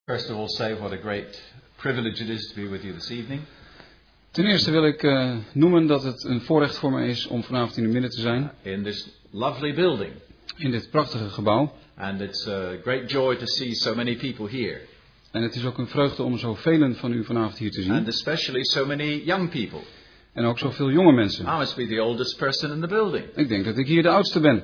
First of all, say what a great privilege it is to be with you this evening. Ten eerste wil ik noemen dat het een voorrecht voor mij is om vanavond in uw midden te zijn. In this lovely building. In dit prachtige gebouw. And it's a great joy to see so many people here. En het is ook een vreugde om zoveel van u vanavond hier te zien. And especially so many young people. En ook zoveel jonge mensen. I must be the oldest person in the building. Ik denk dat ik hier de oudste ben.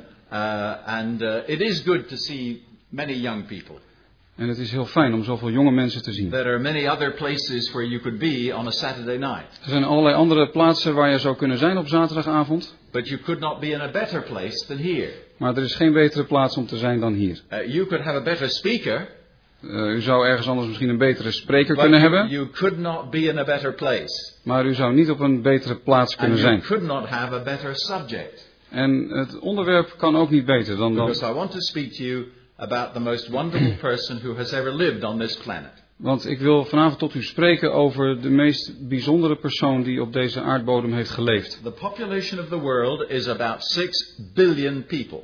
It is good to see many young people. En het is heel fijn om zoveel jonge mensen te zien. There are many other places where you could be on a Saturday night. Er zijn allerlei andere plaatsen waar je zou kunnen zijn op zaterdagavond. But you could not be in a better place than here. Maar er is geen betere plaats om te zijn dan hier. You could have a better speaker. U zou ergens anders misschien een betere spreker kunnen hebben. You could not be in a better place. Maar u zou niet op een betere plaats kunnen zijn. And you could not have a better subject. En het onderwerp kan ook niet beter dan dat. Because I want to speak to you about the most wonderful person who has ever lived on this planet. Want ik wil vanavond tot u spreken over de meest bijzondere persoon die op deze aardbodem heeft geleefd. The population of the world is about 6 billion people.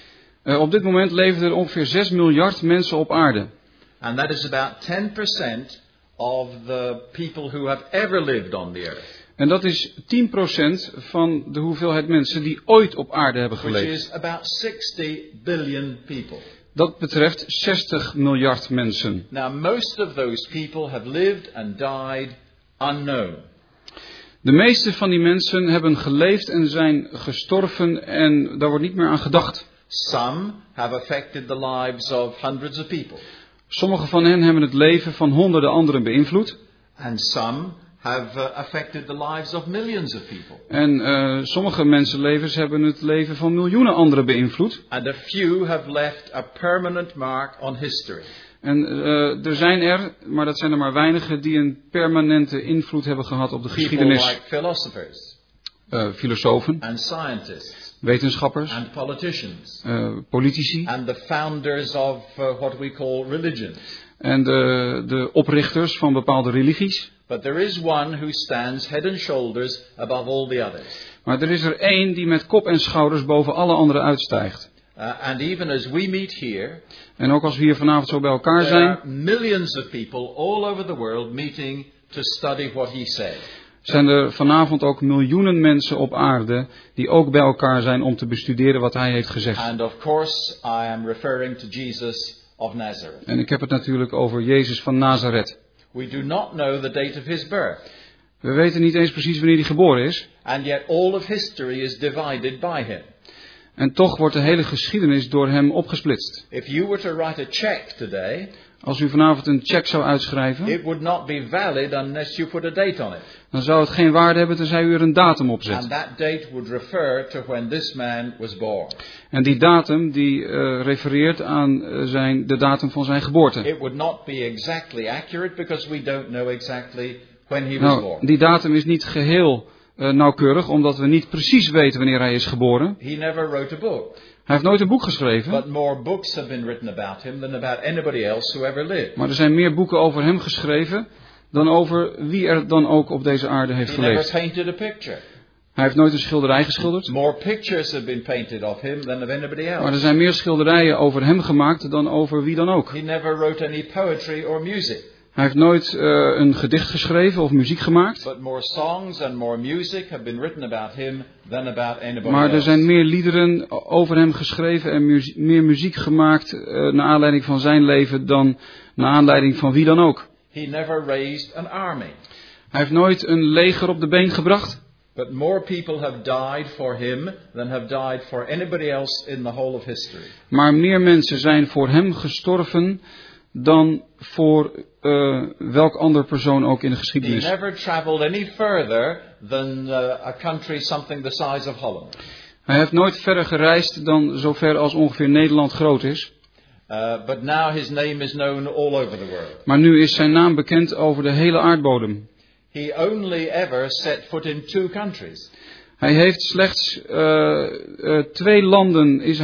Op dit moment leven er ongeveer 6 miljard mensen op aarde. And that is about 10% of the people who have ever lived on the earth. En dat is 10% van de hoeveelheid mensen die ooit op aarde hebben geleefd. Which is about 60 billion people. Dat betreft 60 miljard mensen. Now most of those people have lived and died unknown. De meeste van die mensen hebben geleefd en zijn gestorven en daar wordt niet meer aan gedacht. Some have affected the lives of hundreds of people. Sommige van hen hebben het leven van honderden anderen beïnvloed. And some have affected the lives of millions of people. En sommige mensenlevens hebben het leven van miljoenen anderen beïnvloed. And a few have left a permanent mark on history. En er zijn er, maar dat zijn er maar weinigen, die een permanente invloed hebben gehad op de geschiedenis. People like philosophers. Filosofen. And scientists. Wetenschappers. And politicians. Politici. And the founders of what we call religions. En de oprichters van bepaalde religies. But there is one who stands head and shoulders above all the others. Maar er is er één die met kop en schouders boven alle anderen uitstijgt. And even as we meet here, en ook als we hier vanavond zo bij elkaar there zijn, are millions of people all over the world meeting to study what he said. Zijn er vanavond ook miljoenen mensen op aarde die ook bij elkaar zijn om te bestuderen wat hij heeft gezegd. And of course I am referring to Jesus of Nazareth. En ik heb het natuurlijk over Jezus van Nazareth. We do not know the date of his birth. We weten niet eens precies wanneer hij geboren is. And yet all of history is divided by him. En toch wordt de hele geschiedenis door hem opgesplitst. If you were to write a check today, als u vanavond een check zou uitschrijven, it would not be valid unless you put a date on it. Dan zou het geen waarde hebben tenzij u er een datum op zet. And that date would refer to when this man was born. En die datum die refereert aan de datum van zijn geboorte. It would not be exactly accurate because we don't know exactly when he was born. Die datum is niet geheel nauwkeurig, omdat we niet precies weten wanneer hij is geboren. He never wrote a book. Hij heeft nooit een boek geschreven. But more books have been written about him than about anybody else who ever lived. Maar er zijn meer boeken over hem geschreven dan over wie er dan ook op deze aarde heeft geleefd. He never painted a picture. Hij heeft nooit een schilderij geschilderd. More pictures have been painted of him than of anybody else. Maar er zijn meer schilderijen over hem gemaakt dan over wie dan ook. He never wrote any poetry or music. Hij heeft nooit een gedicht geschreven of muziek gemaakt. But more songs and more music have been written about him than about anybody maar er else. zijn meer liederen over hem geschreven en meer muziek gemaakt naar aanleiding van zijn leven dan naar aanleiding van wie dan ook. He never raised an army. Hij heeft nooit een leger op de been gebracht. But more people have died for him than have died for anybody else in the whole of history. Maar meer mensen zijn voor hem gestorven dan voor welk ander persoon ook in de geschiedenis. He never traveled any further than a country something the size of Holland. Hij heeft nooit verder gereisd dan zover als ongeveer Nederland groot is. But now his name is known all over the world. Maar nu is zijn naam bekend over de hele aardbodem. He only ever set foot in 2 countries. Hij heeft slechts in 2 landen is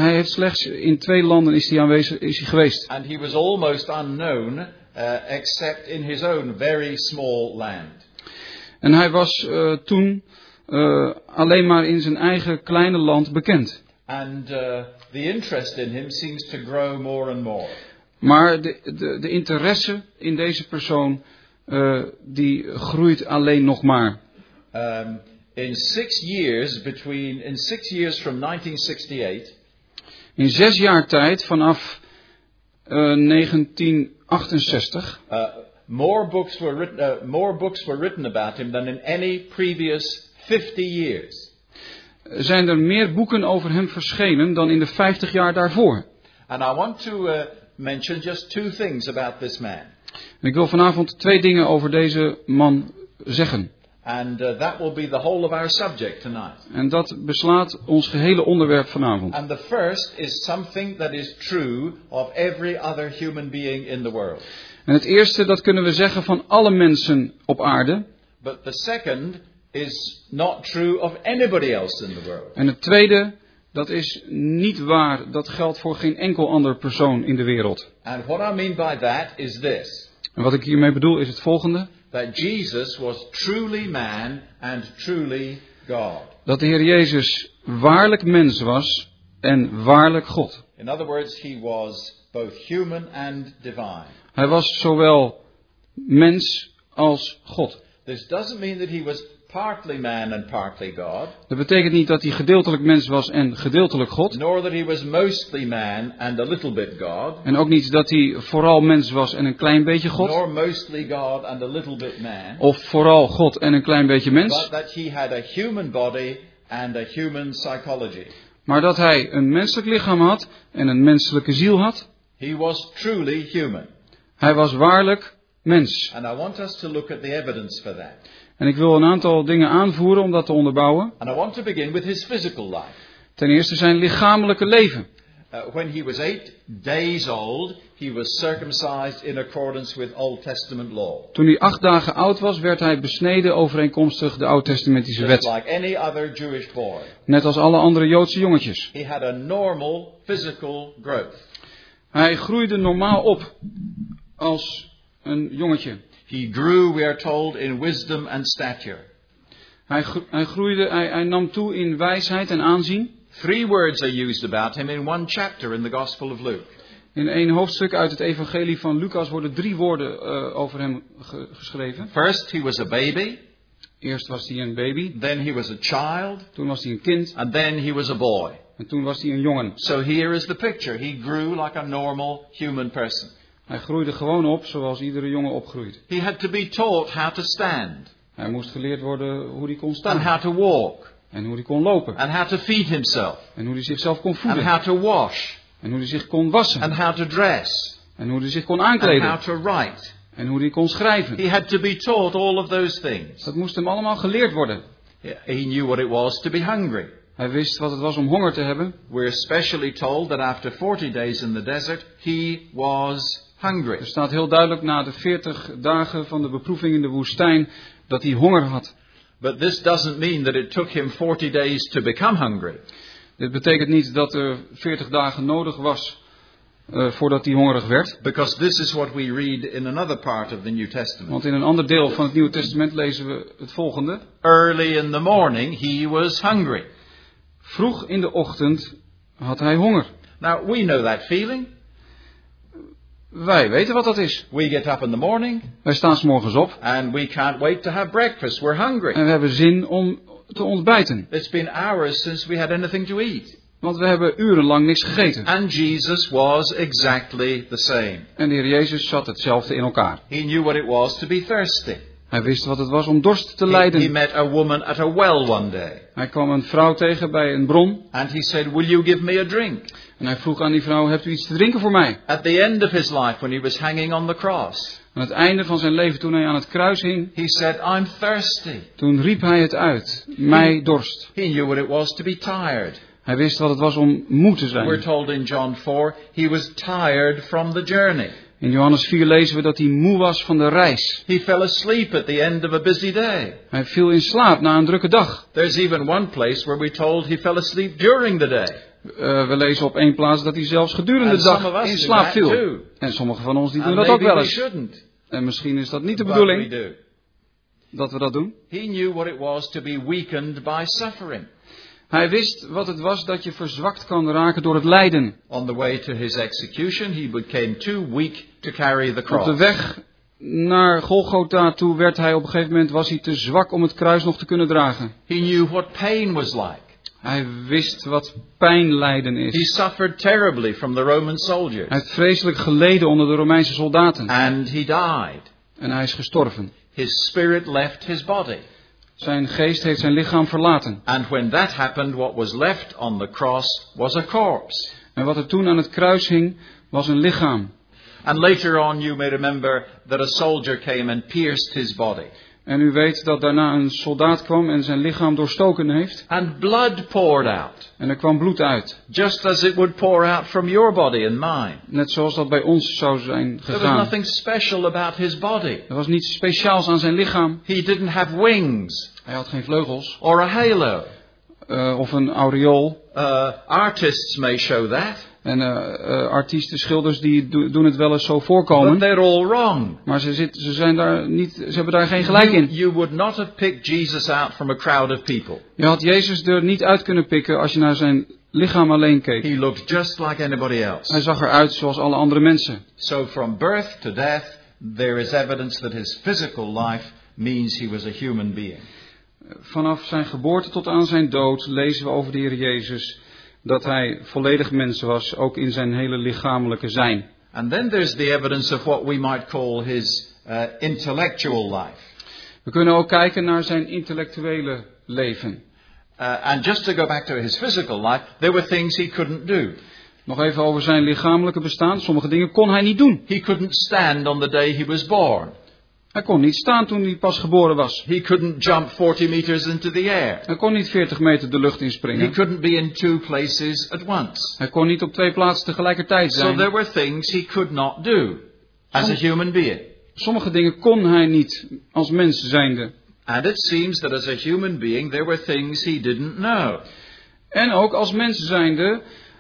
hij aanwezig is hij geweest. And he was almost unknown except in his own very small land. En hij was toen alleen maar in zijn eigen kleine land bekend. And the interest in him seems to grow more and more. Maar de interesse in deze persoon, die groeit alleen nog maar. In 6 years from 1968, in 6 jaar tijd, vanaf 1968, more books were written about him than in any previous 50 years. Zijn er meer boeken over hem verschenen dan in de 50 jaar daarvoor. And I want to mention just 2 things about this man. En ik wil vanavond 2 dingen over deze man zeggen. And that will be the whole of our subject tonight. En dat beslaat ons gehele onderwerp vanavond. And the first is something that is true of every other human being in the world. En het eerste, dat kunnen we zeggen van alle mensen op aarde. But the second is not true of anybody else in the world. En het tweede, dat is niet waar. Dat geldt voor geen enkel ander persoon in de wereld. And what I mean by that is this. En wat ik hiermee bedoel is het volgende. That Jesus was truly man and truly God. Dat de Heer Jezus waarlijk mens was en waarlijk God. In other words, he was both human and divine. Hij was zowel mens als God. This doesn't mean that he was partly man and partly God. Dat betekent niet dat hij gedeeltelijk mens was en gedeeltelijk God. Nor that he was mostly man and a little bit God. En ook niet dat hij vooral mens was en een klein beetje God. Nor mostly God and a little bit man. Of vooral God en een klein beetje mens. But that he had a human body and a human psychology. Maar dat hij een menselijk lichaam had en een menselijke ziel had. He was truly human. Hij was waarlijk mens. And I want us to look at the evidence for that. En ik wil een aantal dingen aanvoeren om dat te onderbouwen. And I want to begin with his physical life. Ten eerste zijn lichamelijke leven. When he was 8 days old, he was circumcised in accordance with Old Testament law. Toen hij 8 dagen oud was, werd hij besneden overeenkomstig de Oud-testamentische Just wet. like any other Jewish boy. Net als alle andere Joodse jongetjes. He had a normal physical growth. Hij groeide normaal op als een jongetje. He grew, we are told, in wisdom and stature. Hij nam toe in wijsheid en aanzien. 3 words are used about him in 1 chapter in the Gospel of Luke. In 1 hoofdstuk uit het evangelie van Lucas worden 3 woorden over hem geschreven. First, he was a baby. Eerst was hij een baby. Then he was a child. Toen was hij een kind. And then he was a boy. En toen was hij een jongen. So here is the picture. He grew like a normal human person. Hij groeide gewoon op zoals iedere jongen opgroeit. He had to be taught how to stand. Hij moest geleerd worden hoe hij kon staan. And how to walk. En hoe hij kon lopen. And how to feed himself. En hoe hij zichzelf kon And voeden. how to wash. En hoe hij zich kon wassen. And how to dress. En hoe hij zich kon And aankleden. how to write. En hoe hij kon schrijven. He had to be taught all of those things. Dat moest hem allemaal geleerd worden. He knew what it was to be hungry. Hij wist wat het was om honger te hebben. We're especially told that after 40 days in the desert, he was hungry. Er staat heel duidelijk na de 40 dagen van de beproeving in de woestijn dat hij honger had. But this doesn't mean that it took him 40 days to become hungry. Dit betekent niet dat er 40 dagen nodig was voordat hij hongerig werd. Because this is what we read in another part of the New Testament. Want in een ander deel van het Nieuwe Testament lezen we het volgende. Early in the morning he was hungry. Vroeg in de ochtend had hij honger. Now we know that feeling. Wij weten wat dat is. We get up in the morning. Wij staan 's morgens op. And we can't wait to have breakfast. We're hungry. En we hebben zin om te ontbijten. It's been hours since we had anything to eat. Want we hebben urenlang niks gegeten. And Jesus was exactly the same. En de Heer Jezus zat hetzelfde in elkaar. He knew what it was to be thirsty. Hij wist wat het was om dorst te He lijden. met a woman at a well one day. Hij kwam een vrouw tegen bij een bron. And he said, "Will you give me a drink?" En hij vroeg aan die vrouw, hebt u iets te drinken voor mij? At the end of his life, when he was hanging on the cross, Aan het einde van zijn leven, toen hij aan het kruis hing, he said, "I'm thirsty." toen riep hij het uit. Mij dorst. He knew what it was to be tired. Hij wist wat het was om moe te We're zijn. told in John 4, he was tired from the journey. In Johannes 4 lezen we dat hij moe was van de reis. He fell asleep at the end of a busy day. Hij viel in slaap na een drukke dag. There's even one place where we're told he fell asleep during the day. We lezen op 1 plaats dat hij zelfs gedurende de And some dag of us in do slaap that viel. too. En sommige van ons die doen And dat ook maybe wel we eens. shouldn't, En misschien is dat niet de but we bedoeling do. dat we dat doen. He knew what it was to be weakened by suffering. Hij wist wat het was dat je verzwakt kan raken door het lijden. On the way to his execution, he became too weak to carry the Op de cross. weg naar Golgotha toe was hij te zwak om het kruis nog te kunnen dragen. He knew what pain was like. Hij wist wat pijnlijden He is. suffered terribly from the Roman soldiers. Hij heeft vreselijk geleden onder de Romeinse soldaten. And he died. En hij is gestorven. His spirit left his body. Zijn geest heeft zijn lichaam verlaten. And when that happened, what was left on the cross was a corpse. En wat er toen aan het kruis hing, was een lichaam. And later on, you may remember that a soldier came and pierced his body. En u weet dat daarna een soldaat kwam en zijn lichaam doorstoken heeft. And blood poured out. En er kwam bloed uit. Just as it would pour out from your body and mine. Net zoals dat bij ons zou zijn There was gegaan. nothing special about his body. Er was niets speciaals aan zijn lichaam. He didn't have wings Hij had geen vleugels. or a halo. Of een aureool. Artists may show that, En artiesten, schilders, die doen het wel eens zo but voorkomen. they're all wrong. Maar ze hebben daar geen gelijk in. You would not have picked Jesus out from a crowd of people. Je had Jezus er niet uit kunnen pikken als je naar zijn lichaam alleen keek. He looked just like anybody else. Hij zag eruit zoals alle andere mensen. So from birth to death, there is evidence that his physical life means he was a human being. Vanaf zijn geboorte tot aan zijn dood lezen we over de Heer Jezus dat hij volledig mens was, ook in zijn hele lichamelijke zijn. And then there's the evidence of what we might call his intellectual life. We kunnen ook kijken naar zijn intellectuele leven. And just to go back to his physical life, there were things he couldn't do. Nog even over zijn lichamelijke bestaan. Sommige dingen kon hij niet doen. He couldn't stand on the day he was born. Hij kon niet staan toen hij pas geboren was. He couldn't jump 40 meters into the air. Hij kon niet 40 meter de lucht He inspringen. couldn't be in two places at once. Hij kon niet op twee plaatsen tegelijkertijd So there zijn. were things he could not do as a human being. Sommige dingen kon hij niet als mens zijnde. And it seems that as a human being there were things he didn't know. En ook als mens zijnde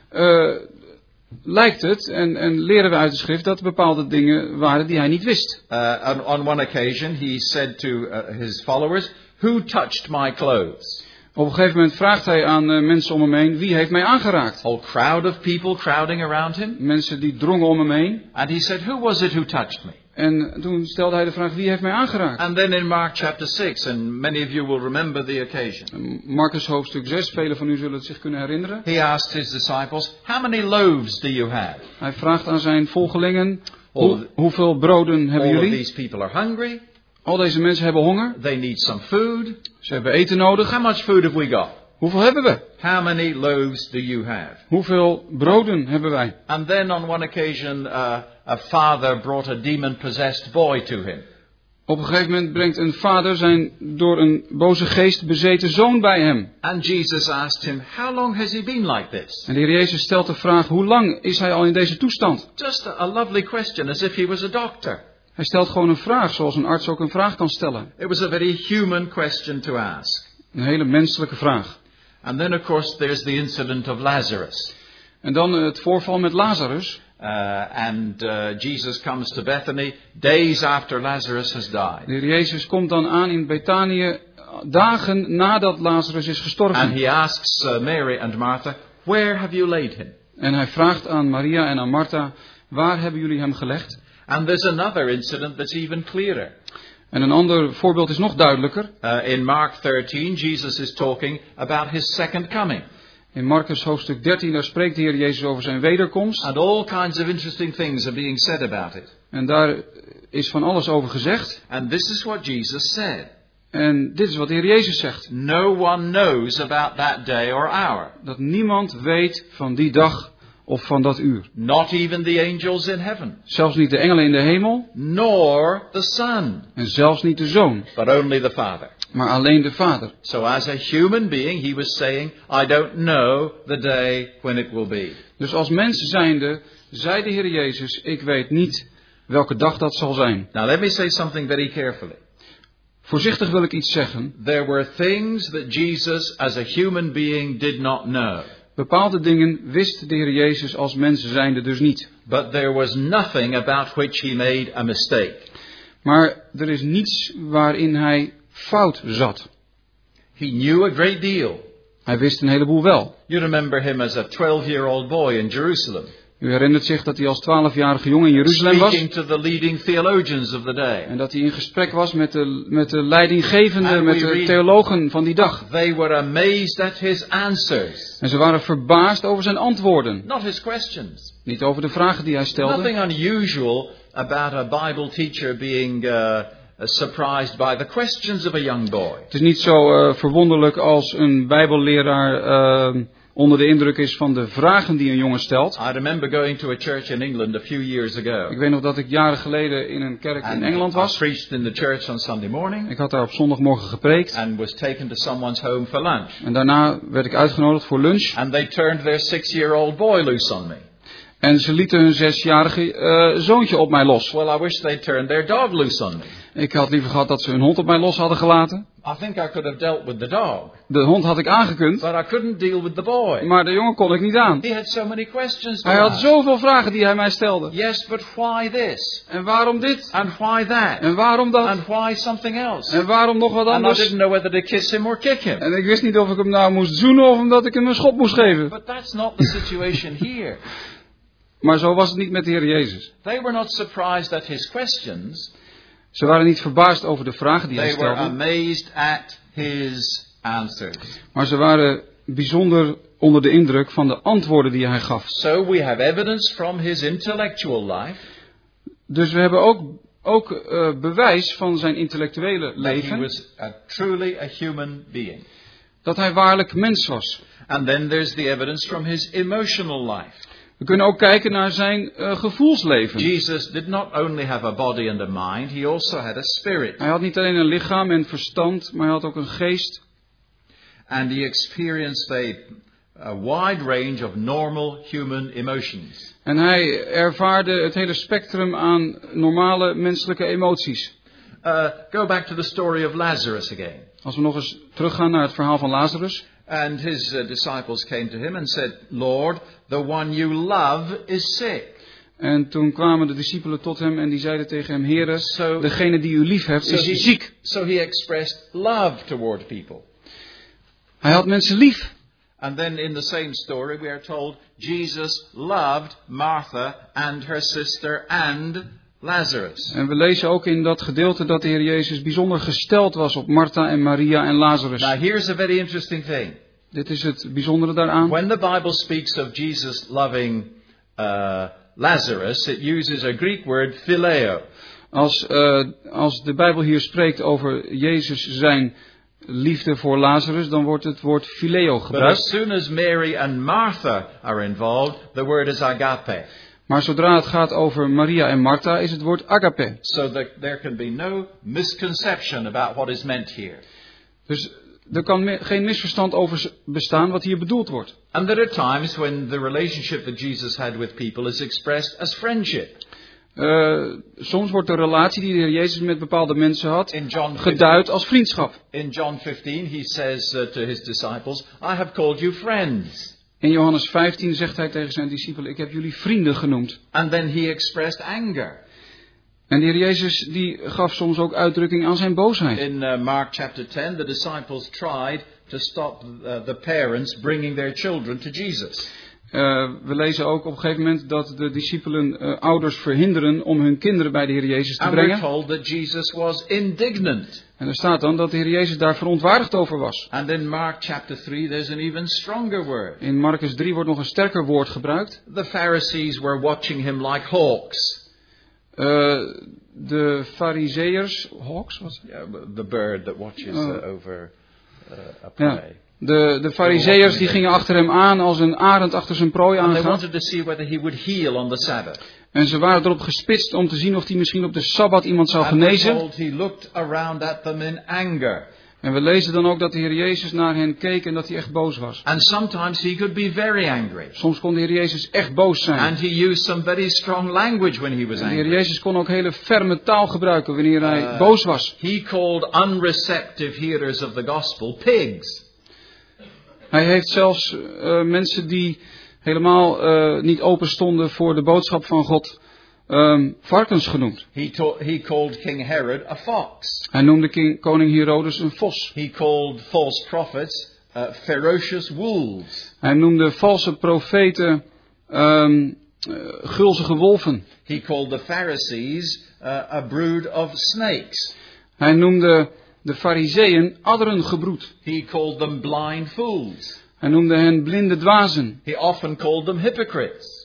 lijkt het, en leren we uit de schrift, dat er bepaalde dingen waren die hij niet wist. On one occasion he said to his followers, "Who touched my clothes?" Op een gegeven moment vraagt hij aan mensen om hem heen, wie heeft mij aangeraakt? Whole crowd of people crowding around him. Mensen die drongen om hem heen. And he said, "Who was it who touched me?" En toen stelde hij de vraag, wie heeft mij aangeraakt? And then in Mark chapter 6, and many of you will remember the occasion, Marcus hoofdstuk 6, velen van u zullen het zich kunnen herinneren. he asked his disciples, "How many loaves do you have?" Hij vraagt aan zijn volgelingen, hoeveel broden hebben All of jullie? these people are hungry. Al deze mensen hebben honger. They need some food. Ze hebben eten nodig. How much food have we got? Hoeveel hebben we? How many loaves do you have? Hoeveel broden hebben wij? And then on one occasion, a father brought a demon-possessed boy to him. Op een gegeven moment brengt een vader zijn door een boze geest bezeten zoon bij hem. And Jesus asked him, "How long has he been like this?" En de Heer Jezus stelt de vraag, hoe lang is hij al in deze toestand? Just a lovely question, as if he was a doctor. Hij stelt gewoon een vraag, zoals een arts ook een vraag kan stellen. It was a very human question to ask. Een hele menselijke vraag. And then, of course, there's the incident of Lazarus. En dan het voorval met Lazarus. Jesus comes to Bethany days after Lazarus has died. De Heer Jezus komt dan aan in Betanië dagen nadat Lazarus is gestorven. And he asks Mary and Martha, "Where have you laid him?" En hij vraagt aan Maria en aan Martha, waar hebben jullie hem gelegd? And there's another incident that's even clearer. En een ander voorbeeld is nog duidelijker. In Mark 13, Jesus is talking about his second coming. In Marcus hoofdstuk 13, daar spreekt de Heer Jezus over zijn wederkomst. And all kinds of interesting things are being said about it. En daar is van alles over gezegd. And this is what Jesus said. En dit is wat de Heer Jezus zegt. No one knows about that day or hour. Dat niemand weet van die dag of van dat uur. Not even the angels in heaven. Zelfs niet de engelen in de hemel. Nor the Son. En zelfs niet de Zoon. But only the Father. Maar alleen de Vader. So as a human being, he was saying, "I don't know the day when it will be." Dus als mens zijnde, zei de Heer Jezus, ik weet niet welke dag dat zal zijn. Now let me say something very carefully. Voorzichtig wil ik iets zeggen. There were things that Jesus as a human being did not know. Bepaalde dingen wist de Heer Jezus als mens zijnde dus niet. But there was nothing about which he made a mistake. Maar er is niets waarin hij fout zat. He knew a great deal. Hij wist een heleboel wel. You remember him as a 12-year-old boy in Jerusalem. U herinnert zich dat hij als 12-jarige jongen in Jeruzalem was. Speaking to the leading theologians of the day. En dat hij in gesprek was met de leidinggevende, met de theologen van die dag. They were amazed at his answers. En ze waren verbaasd over zijn antwoorden. Not his questions. Niet over de vragen die hij stelde. Nothing unusual about a Bible teacher being surprised by the questions of a young boy. Het is niet zo verwonderlijk als een bijbelleraar onder de indruk is van de vragen die een jongen stelt. I remember going to a church in England a few years ago. Ik weet nog dat ik jaren geleden in een kerk in Engeland was. I preached in the church on Sunday morning. Ik had daar op zondagmorgen gepreekt. And was taken to someone's home for lunch. En daarna werd ik uitgenodigd voor lunch. And they turned their 6-year-old boy loose on me. En ze lieten hun 6-jarige zoontje op mij los. Well, I wish they'd turned their dog loose on me. Ik had liever gehad dat ze hun hond op mij los hadden gelaten. I think I could have dealt with the dog. De hond had ik aangekund. But I couldn't deal with the boy. Maar de jongen kon ik niet aan. He had so many questions to Hij had ask. zoveel vragen die hij mij stelde. Yes, but why this? En waarom dit? And why that? En waarom dat? And why something else? En waarom nog wat And I anders? didn't know whether to kiss him or kick him. En ik wist niet of ik hem nou moest zoenen of omdat ik hem een schop moest geven. But that's not the situation here. Maar zo was het niet met de Heer Jezus. They were not surprised at his questions. Ze waren niet verbaasd over de vragen die hij They were stelde. amazed at his answers. Maar ze waren bijzonder onder de indruk van de antwoorden die hij gaf. So we have evidence from his intellectual life. Dus we hebben ook bewijs van zijn intellectuele That he leven. was truly a human being. Dat hij waarlijk mens was. And then there's the evidence from his emotional life. We kunnen ook kijken naar zijn gevoelsleven. Jesus did not only have a body and a mind, he also had a spirit. Hij had niet alleen een lichaam en verstand, maar hij had ook een geest. And he experienced a wide range of normal human emotions. En hij ervaarde het hele spectrum aan normale menselijke emoties. Go back to the story of Lazarus again. Als we nog eens teruggaan naar het verhaal van Lazarus. And his disciples came to him and said, Lord, the one you love is sick. En toen kwamen de discipelen tot hem en die zeiden tegen hem, Heere, degene die u lief hebt is ziek. So he expressed love toward people. Hij had mensen lief. And then in the same story we are told Jesus loved Martha and her sister and Lazarus. En we lezen ook in dat gedeelte dat de Heer Jezus bijzonder gesteld was op Martha en Maria en Lazarus. Now here's a very interesting thing. Dit is het bijzondere daaraan. When the Bible speaks of Jesus loving Lazarus, it uses a Greek word phileo. Als de Bijbel hier spreekt over Jezus zijn liefde voor Lazarus, dan wordt het woord phileo But gebruikt. as soon as Mary and Martha are involved, the word is agape. Maar zodra het gaat over Maria en Martha, is het woord agape. So that there can be no misconception about what is meant here. Dus er kan geen misverstand over bestaan wat hier bedoeld wordt. And there are times when the relationship that Jesus had with people is expressed as friendship. Soms wordt de relatie die de Heer Jezus met bepaalde mensen had In John geduid als vriendschap. In John 15 he says to his disciples, I have called you friends. In Johannes 15 zegt hij tegen zijn discipelen, ik heb jullie vrienden genoemd. And then he expressed anger. En de Heer Jezus die gaf soms ook uitdrukking aan zijn boosheid. In Mark chapter 10 the disciples tried to stop the parents bringing their children to Jesus. We lezen ook op een gegeven moment dat de discipelen ouders verhinderen om hun kinderen bij de Heer Jezus te And we're brengen. told that Jesus was indignant. En er staat dan dat de Heer Jezus daar verontwaardigd over was. And in Mark chapter 3 there's an even stronger word. In Marcus 3 wordt nog een sterker woord gebruikt. The Pharisees were watching him like hawks. De Farizeeërs, hawks was het? Yeah, the bird that watches over a prey. De Farizeeërs die gingen achter hem aan als een arend achter zijn prooi And they aangaat. wanted to see whether he would heal on the Sabbath. En ze waren erop gespitst om te zien of hij misschien op de Sabbat iemand zou And we're genezen. told he looked around at them in anger. En we lezen dan ook dat de Heer Jezus naar hen keek en dat hij echt boos was. And sometimes he could be very angry. Soms kon de Heer Jezus echt boos zijn. And he used some very strong language when he was En de Heer angry. Jezus kon ook hele ferme taal gebruiken wanneer hij boos was. He called unreceptive hearers of the gospel pigs. Hij heeft zelfs mensen die helemaal niet open stonden voor de boodschap van God varkens genoemd. He called King Herod a fox. Hij noemde koning Herodes een vos. He called false prophets ferocious wolves. Hij noemde valse profeten gulzige wolven. He called the Pharisees a brood of snakes. Hij noemde de Farizeeën adderengebroed. He called them blind fools. Hij noemde hen blinde dwazen. He often called them hypocrites.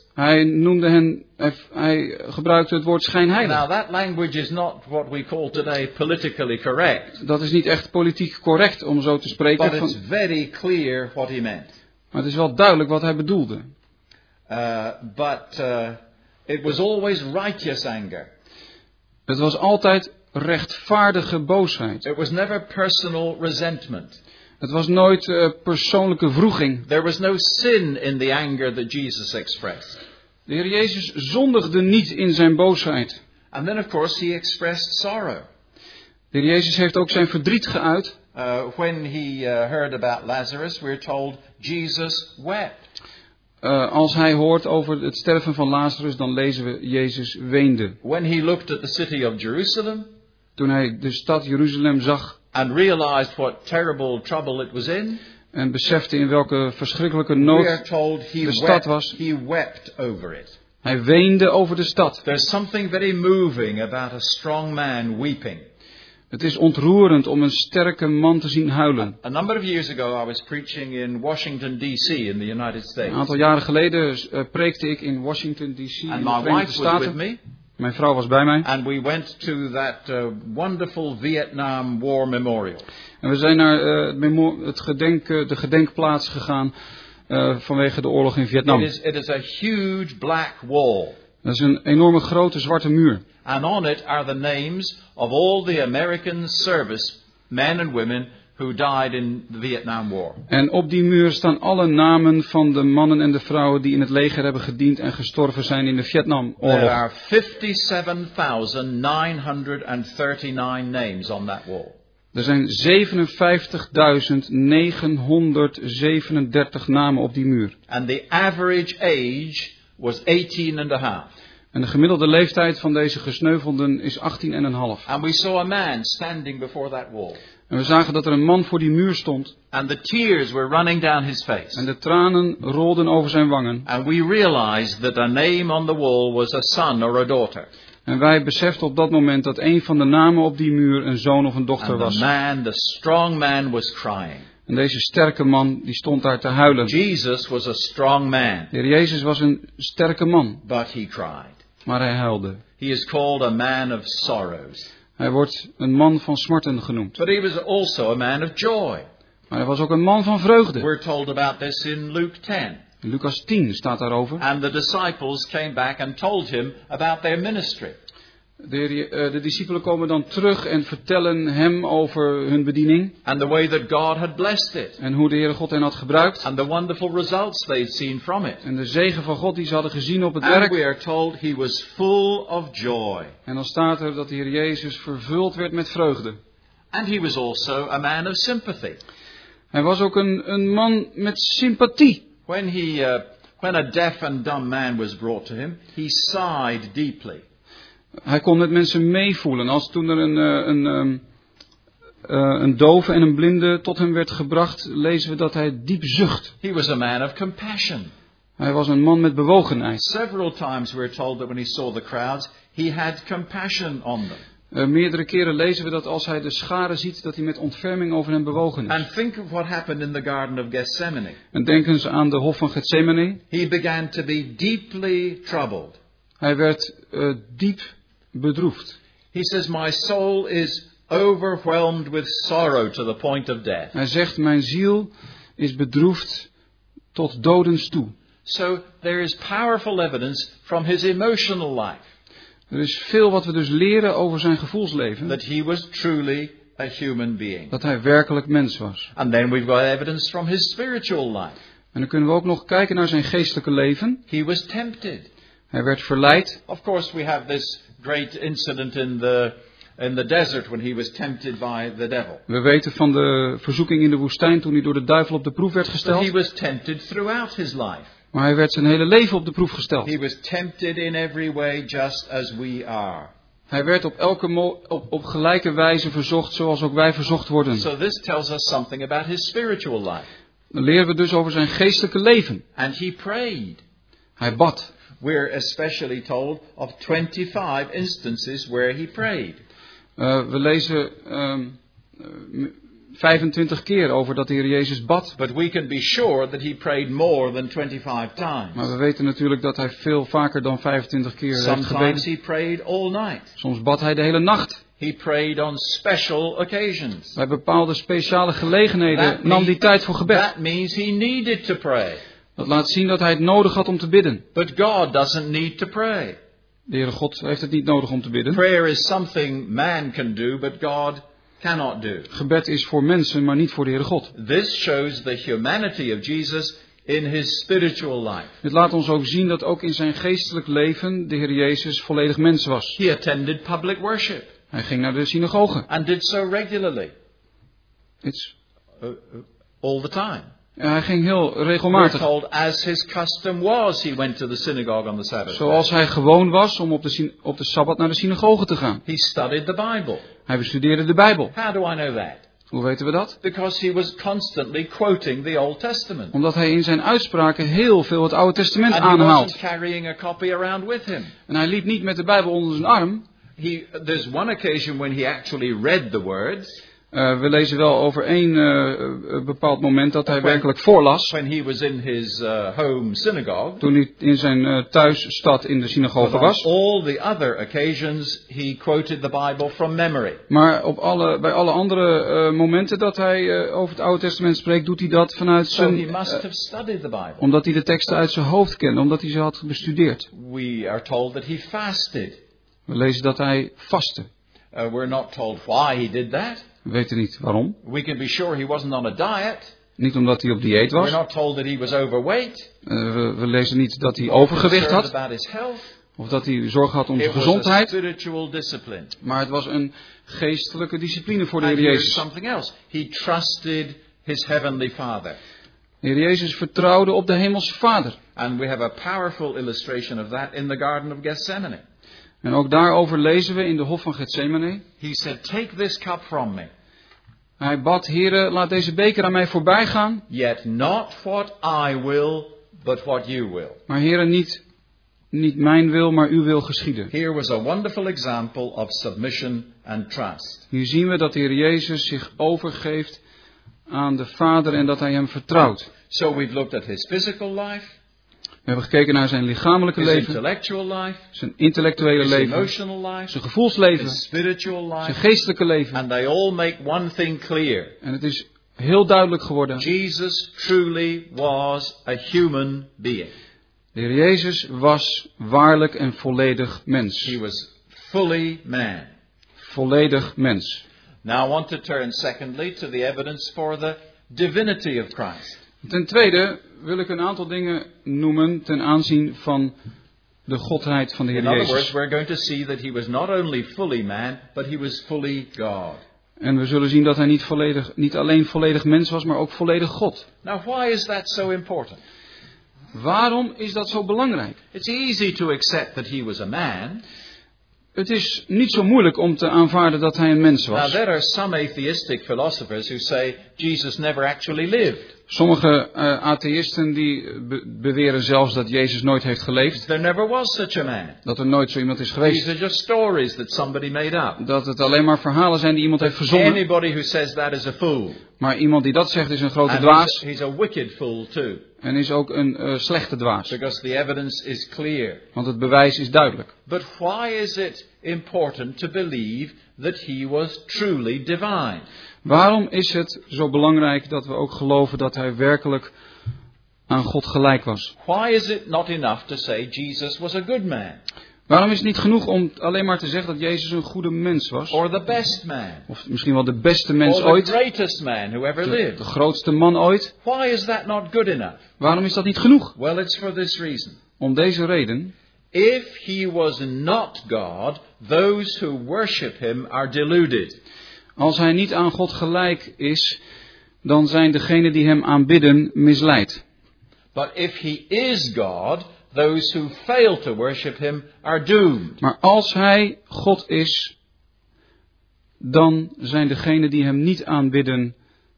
Hij gebruikte het woord schijnheilig. Now that language is not what we call today politically correct. Dat is niet echt politiek correct om zo te spreken. But it's very clear what he meant. Maar het is wel duidelijk wat hij bedoelde. But it was always righteous anger. Het was altijd rechtvaardige boosheid. It was never personal resentment. Het was nooit persoonlijke wroeging. There was no sin in the anger that Jesus expressed. De Heer Jezus zondigde niet in zijn boosheid. And then of course he expressed sorrow. De Heer Jezus heeft ook zijn verdriet geuit. When he heard about Lazarus, we're told Jesus wept. Als hij hoort over het sterven van Lazarus, dan lezen we Jezus weende. When he looked at the city of Jerusalem, toen hij de stad Jeruzalem zag and realized what terrible trouble it was in, en besefte in welke verschrikkelijke nood de stad was, he wept over it. Hij weende over de stad. There's something very moving about a strong man weeping. Het is ontroerend om een sterke man te zien huilen. A number of years ago I was preaching in Washington D.C. in the United States. Een aantal jaren geleden preekte ik in Washington D.C. in de Verenigde Staten. Mijn vrouw was bij mij. And we went to that wonderful Vietnam War memorial. En we zijn naar de gedenkplaats gegaan vanwege de oorlog in Vietnam. It is a huge black wall. Dat is een enorme grote zwarte muur. And on it are the names of all the American service men and women who died in the Vietnam War. En op die muur staan alle namen van de mannen en de vrouwen die in het leger hebben gediend en gestorven zijn in de Vietnamoorlog. There are 57,939 names on that wall. Er zijn 57.937 namen op die muur. And the average age was 18 and a half. En de gemiddelde leeftijd van deze gesneuvelden is 18,5. And we saw a man standing before that wall. En we zagen dat er een man voor die muur stond. And the tears were running down his face. En de tranen rolden over zijn wangen. And we realized that a name on the wall was a son or a daughter. En wij beseften op dat moment dat een van de namen op die muur een zoon of een dochter was. The strong man was crying. En deze sterke man die stond daar te huilen. Jesus was a strong man. De Heer Jezus was een sterke man. But he cried. Maar hij huilde. He is called a man of sorrows. Hij wordt een man van smarten genoemd. But he was also a man of joy. Maar hij was ook een man van vreugde. We're told about this in Luke 10. In Lucas 10 staat daarover. And the disciples came back and told him about their ministry. De discipelen komen dan terug en vertellen hem over hun bediening. And the way that God had blessed it. En hoe de Heere God hen had gebruikt. And the wonderful results they'd seen from it. En de zegen van God die ze hadden gezien op het And werk. we are told he was full of joy. En dan staat er dat de Heer Jezus vervuld werd met vreugde. And he was also a man of sympathy. Hij was ook een man met sympathie. When a deaf and dumb man was brought to him, he sighed deeply. Hij kon met mensen meevoelen. Als toen er een dove en een blinde tot hem werd gebracht, lezen we dat hij diep zucht. He was a man of compassion. Hij was een man met bewogenheid. Several times we're told that when he saw the crowds, he had compassion on them. Meerdere keren lezen we dat als hij de scharen ziet, dat hij met ontferming over hen bewogen is. And think of what happened in the Garden of Gethsemane. En denk eens aan de hof van Gethsemane. He began to be deeply troubled. Hij werd diep bedroefd. He says, my soul is overwhelmed with sorrow to the point of death. Hij zegt, mijn ziel is bedroefd tot dodens toe. So there is powerful evidence from his emotional life. Er is veel wat we dus leren over zijn gevoelsleven. That he was truly a human being. Dat hij werkelijk mens was. And then we've got evidence from his spiritual life. En dan kunnen we ook nog kijken naar zijn geestelijke leven. He was tempted. Hij werd verleid. Of course we have this great incident in the desert when he was tempted by the devil. We weten van de verzoeking in de woestijn toen hij door de duivel op de proef werd gesteld. But he was tempted throughout his life. Maar hij werd zijn hele leven op de proef gesteld. He was tempted in every way just as we are. Hij werd op op gelijke wijze verzocht zoals ook wij verzocht worden. So this tells us something about his spiritual life. Dan leren we dus over zijn geestelijke leven. And he prayed. Hij bad. We're especially told of 25 instances where he prayed. We lezen 25 keer over dat de Heer Jezus bad. But we can be sure that he prayed more than 25 times. Maar we weten natuurlijk dat hij veel vaker dan 25 keer heeft Sometimes gebeden. he prayed all night. Soms bad hij de hele nacht. He prayed on special occasions. Bij bepaalde speciale gelegenheden nam hij tijd voor gebed. That means he needed to pray. Dat laat zien dat hij het nodig had om te bidden. But God doesn't need to pray. De Heere God heeft het niet nodig om te bidden. Prayer is something man can do, but God cannot do. Gebed is voor mensen, maar niet voor de Heere God. This shows the humanity of Jesus in his spiritual life. Dit laat ons ook zien dat ook in zijn geestelijk leven de Heer Jezus volledig mens was. He attended public worship Hij ging naar de synagoge. and did so regularly, It's, all the time. hij ging heel We're regelmatig. told as his custom was, he went to the synagogue on the Sabbath. Zoals hij gewoon was om op de Sabbat naar de synagoge te gaan. He studied the Bible. Hij bestudeerde de Bijbel. How do I know that? Hoe weten we dat? Because he was constantly quoting the Old Testament. Omdat hij in zijn uitspraken heel veel het Oude Testament And he wasn't aanhaalt. carrying a copy around with him. En hij liep niet met de Bijbel onder zijn arm. There's one occasion when he actually read the words. We lezen wel over één bepaald moment dat hij werkelijk voorlas. When he was in his home synagogue. Toen hij in zijn thuisstad in de synagoge But was. on all the other occasions he quoted the Bible from memory. Maar bij alle andere momenten dat hij over het Oude Testament spreekt, doet hij dat vanuit So he zijn... must have studied the Bible. omdat hij de teksten uit zijn hoofd kende, omdat hij ze had bestudeerd. We are told that he fasted. We lezen dat hij vastte. We're not told why he did that. We weten niet waarom. We can be sure he wasn't on a diet. Niet omdat hij op dieet We're was. not told that he was overweight. We lezen niet dat hij overgewicht Concerned had. about his health. Of dat hij zorg had om zijn It was a gezondheid. spiritual discipline. Maar het was een geestelijke discipline voor de And Heer here's Jezus. something else. He trusted his heavenly Father. De Heer Jezus vertrouwde op de Hemelse Vader. And we have a powerful illustration of that in the Garden of Gethsemane. En ook daarover lezen we in de Hof van Gethsemane. He said, "Take this cup from me, Hij bad, Heere, laat deze beker aan mij voorbij gaan. yet not what I will, but what you will." Maar Heere, niet mijn wil, maar uw wil geschieden. Here was a wonderful example of submission and trust. Hier zien we dat de Heer Jezus zich overgeeft aan de Vader en dat hij hem vertrouwt. So we've looked at his physical life, We hebben gekeken naar zijn lichamelijke his leven, intellectual life, zijn intellectuele his leven, emotional life, zijn gevoelsleven, his spiritual zijn life, geestelijke leven. and they all make one thing clear. En het is heel duidelijk geworden. Jesus truly was a human being. De Heer Jezus was waarlijk en volledig mens. He was fully man. Volledig mens. Now I want to turn secondly to the evidence for the divinity of Christ. Ten tweede wil ik een aantal dingen noemen ten aanzien van de godheid van de Heer In other words, Jezus. we're going to see that he was not only fully man, but he was fully God. En we zullen zien dat hij niet alleen volledig mens was, maar ook volledig God. Now why is that so important? Waarom is dat zo belangrijk? It's easy to accept that he was a man. Het is niet zo moeilijk om te aanvaarden dat hij een mens Now was. there are some atheistic philosophers who say Jesus never actually lived. Sommige atheïsten die beweren zelfs dat Jezus nooit heeft geleefd. There never was such a man. Dat er nooit zo iemand is These geweest. are just stories that somebody made up. Dat het alleen maar verhalen zijn die iemand heeft verzonnen. Anybody who says that is a fool. Maar iemand die dat zegt is een grote And dwaas. he's a wicked fool too. En is ook een slechte dwaas. Because the evidence is clear. Want het bewijs is duidelijk. But why is it important to believe that he was truly divine? Waarom is het zo belangrijk dat we ook geloven dat hij werkelijk aan God gelijk was? Why is it not enough to say Jesus was a good man? Waarom is het niet genoeg om alleen maar te zeggen dat Jezus een goede mens was? Or the best man? Of misschien wel de beste mens Or the ooit? greatest man who ever De lived? grootste man ooit? Why is that not good enough? Waarom is dat niet genoeg? Well, it's for this reason. Om deze reden. If he was not God, those who worship him are deluded. Als hij niet aan God gelijk is, dan zijn degenen die hem aanbidden misleid. But if he is God, those who fail to worship him are doomed. Maar als hij God is, dan zijn degenen die hem niet aanbidden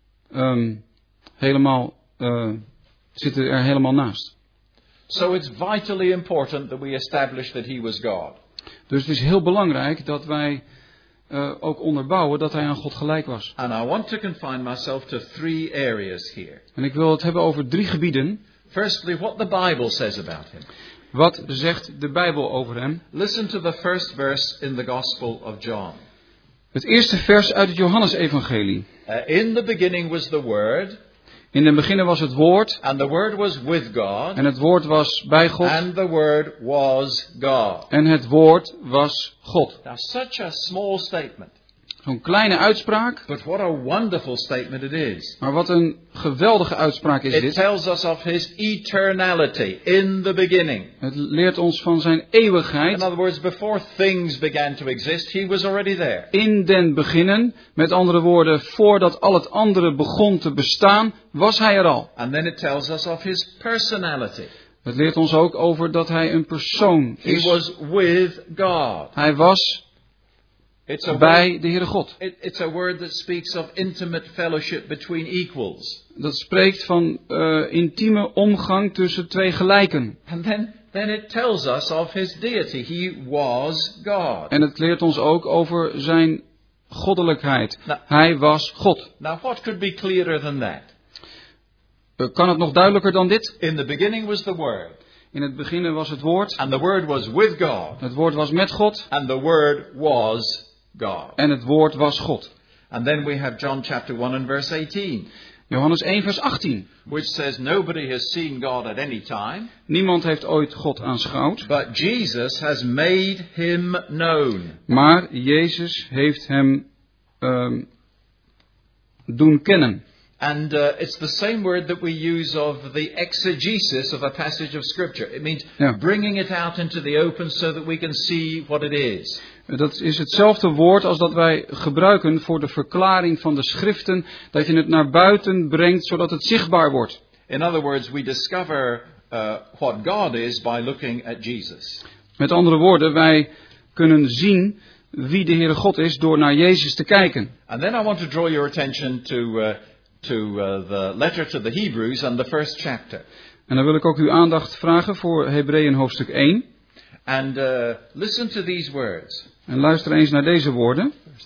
zitten er helemaal naast. So it's vitally important that we establish that he was God. Dus het is heel belangrijk dat wij ook onderbouwen dat hij aan God gelijk was. And I want to confine myself to 3 areas here. En ik wil het hebben over 3 gebieden. Firstly, what the Bible says about him. Wat zegt de Bijbel over hem? Listen to the first verse in the Gospel of John. Het eerste vers uit het Johannesevangelie. In the beginning was the Word. In den beginnen was het woord. And the Word was with God. En het woord was bij God. And the Word was God. En het woord was God. Now, such a small statement. Zo'n kleine uitspraak. But what a wonderful statement it is. Maar wat een geweldige uitspraak is It dit. tells us of his eternality in the beginning. Het leert ons van zijn eeuwigheid. In other words, before things began to exist, he was already there. In den beginnen. Met andere woorden, voordat al het andere begon te bestaan, was hij er al. And then it tells us of his personality. Het leert ons ook over dat hij een persoon He is. was with God. Hij was bij de Heere God. It's a word that speaks of intimate fellowship between equals. Dat spreekt van intieme omgang tussen 2 gelijken. And then it tells us of his deity. He was God. En het leert ons ook over zijn goddelijkheid. Nou. Hij was God. Now, what could be clearer than that? Kan het nog duidelijker dan dit? In the beginning was the Word. In het begin was het woord. And the Word was with God. Het woord was met God. And the Word was God. En het woord was God. And then we have John chapter 1 and verse 18. Johannes 1 vers 18. Which says nobody has seen God at any time. Niemand heeft ooit God aanschouwd. But Jesus has made him known. Maar Jezus heeft hem doen kennen. And it's the same word that we use of the exegesis of a passage of Scripture. It means bringing it out into the open so that we can see what it is. Dat is hetzelfde woord als dat wij gebruiken voor de verklaring van de schriften. Dat je het naar buiten brengt zodat het zichtbaar wordt. In other words, we discover what God is by looking at Jesus. Met andere woorden, wij kunnen zien wie de Heere God is door naar Jezus te kijken. And then I want to draw your attention to the letter to the Hebrews and the first chapter. En dan wil ik ook uw aandacht vragen voor Hebreeën hoofdstuk 1. And listen to these words. En luister eens naar deze woorden. Verse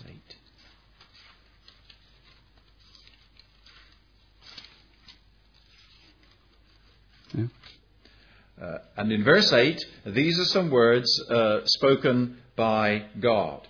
8. Ja. And in verse 8, these are some words spoken by God.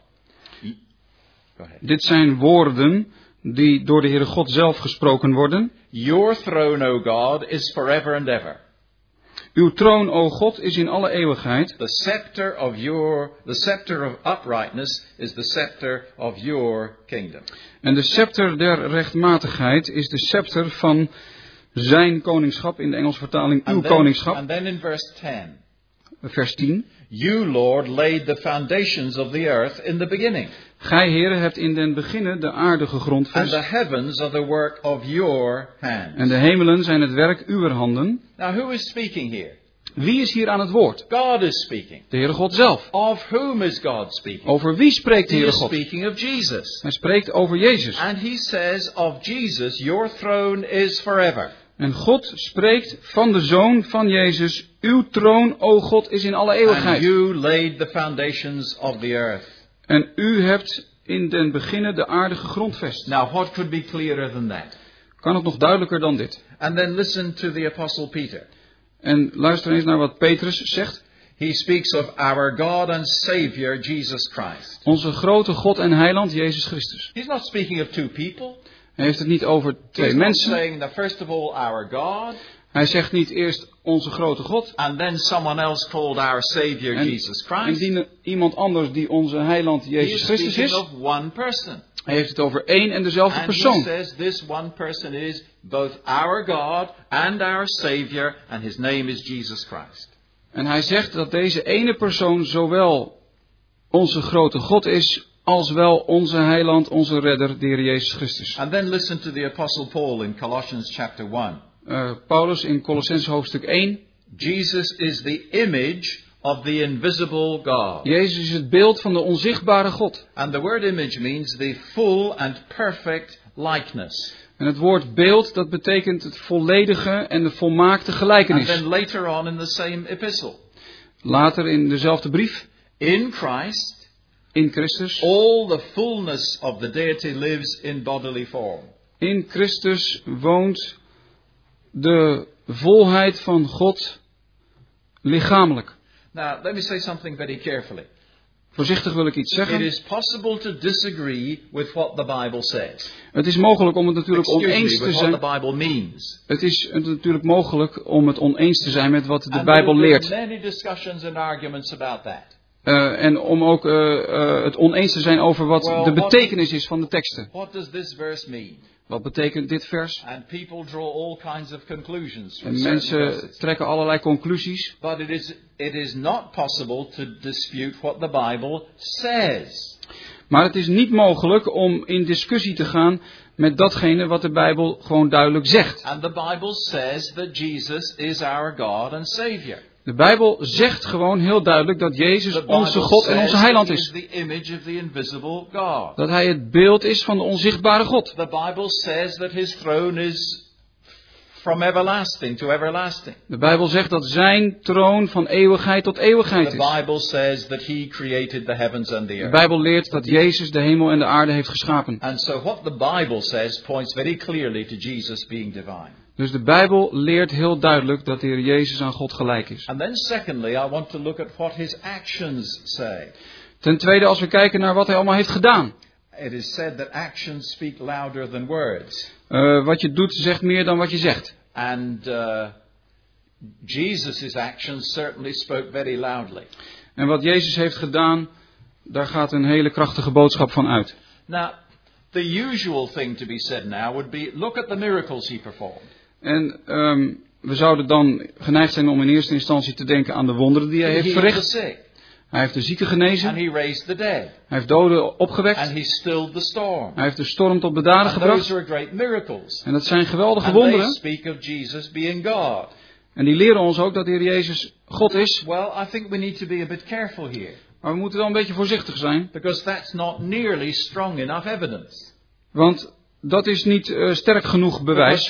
Go ahead. Dit zijn woorden die door de Heere God zelf gesproken worden. Your throne, O God, is forever and ever. Uw troon, o God, is in alle eeuwigheid. The scepter of uprightness is the scepter of your kingdom. En de scepter der rechtmatigheid is de scepter van zijn koningschap, in de Engelse vertaling uw koningschap. And then in verse 10. Vers 10. You, Lord, laid the foundations of the earth in the beginning. Gij, Heere, hebt in den beginnen de aarde gegrondvest. And the heavens are the work of your hands. En de hemelen zijn het werk uwer handen. Now, who is speaking here? Wie is hier aan het woord? God is speaking. De Heere God zelf. Of whom is God speaking? Over wie spreekt de He Heere is God? speaking of Jesus. Hij spreekt over Jezus. And he says of Jesus, your throne is forever. En God spreekt van de Zoon van Jezus. Uw troon, o God, is in alle And eeuwigheid. you laid the foundations of the earth. En u hebt in den beginnen de aarde gegrondvest. Now, what could be clearer than that? Kan het nog duidelijker dan dit? And then listen to the Apostle Peter. En luister eens naar wat Petrus zegt. He speaks of our God and Savior, Jesus Christ. Onze grote God en heiland, Jezus Christus. He's not speaking of two people. Hij heeft het niet over 2 He's not mensen. saying that first of all our God, Hij zegt niet eerst onze grote God. and then someone else called our Savior, Jesus En Christ. iemand anders die onze heiland He Jezus is Christus speaking is. of one person. Hij heeft het over één en dezelfde And he persoon. says this one person is both our God and our Savior, and his name is Jesus Christ. En hij zegt dat deze ene persoon zowel onze grote God is, als wel onze heiland, onze redder, de Heer Jezus Christus. And then listen to the Apostle Paul in Colossians chapter 1. Paulus in Colossenzen hoofdstuk 1. Jesus is the image of the invisible God. Jezus is het beeld van de onzichtbare God. And the word image means the full and perfect likeness. En het woord beeld, dat betekent het volledige en de volmaakte gelijkenis. And then later on in the same epistle. Later in dezelfde brief. In Christ, in Christus, all the fullness of the deity lives in bodily form. In Christus woont de volheid van God lichamelijk. Now, let me say something very carefully. Voorzichtig wil ik iets zeggen. It is possible to disagree with what the Bible says. Het is mogelijk om het natuurlijk oneens te zijn. What the Bible means. Het is natuurlijk mogelijk om het oneens te zijn met wat de Bijbel leert. Many discussions and arguments about that. En om ook het oneens te zijn over wat de betekenis is van de teksten. What does this verse mean? Wat betekent dit vers? And people draw all kinds of conclusions from en mensen trekken allerlei conclusies. But it is not possible to dispute what the Bible says. Maar het is niet mogelijk om in discussie te gaan met datgene wat de Bijbel gewoon duidelijk zegt. And the Bible says that Jesus is our God and Savior. De Bijbel zegt gewoon heel duidelijk dat Jezus onze God en onze heiland is. Dat hij het beeld is van de onzichtbare God. The Bible says that his throne is from everlasting to everlasting. De Bijbel zegt dat zijn troon van eeuwigheid tot eeuwigheid is. The Bible says that he created the heavens and the earth. De Bijbel leert dat Jezus de hemel en de aarde heeft geschapen. And so what the Bible says points very clearly to Jesus being divine. Dus de Bijbel leert heel duidelijk dat de Heer Jezus aan God gelijk is. And then secondly, I want to look at what his actions say. Ten tweede, als we kijken naar wat hij allemaal heeft gedaan. It is said that actions speak louder than words. Wat je doet zegt meer dan wat je zegt. And Jesus' actions certainly spoke very loudly. En wat Jezus heeft gedaan, daar gaat een hele krachtige boodschap van uit. Now, the usual thing to be said now would be, look at the miracles he performed. En we zouden dan geneigd zijn om in eerste instantie te denken aan de wonderen die hij heeft verricht. Hij heeft de zieken genezen. And he raised the dead. Hij heeft doden opgewekt. And he stilled the storm. Hij heeft de storm tot bedaren gebracht. Those are great miracles. En dat zijn geweldige wonderen. And they speak of Jesus being God. En die leren ons ook dat de Heer Jezus God is. Well, I think we need to be a bit careful here. Maar we moeten wel een beetje voorzichtig zijn. Because that's not nearly strong enough evidence. Want dat is niet sterk genoeg bewijs.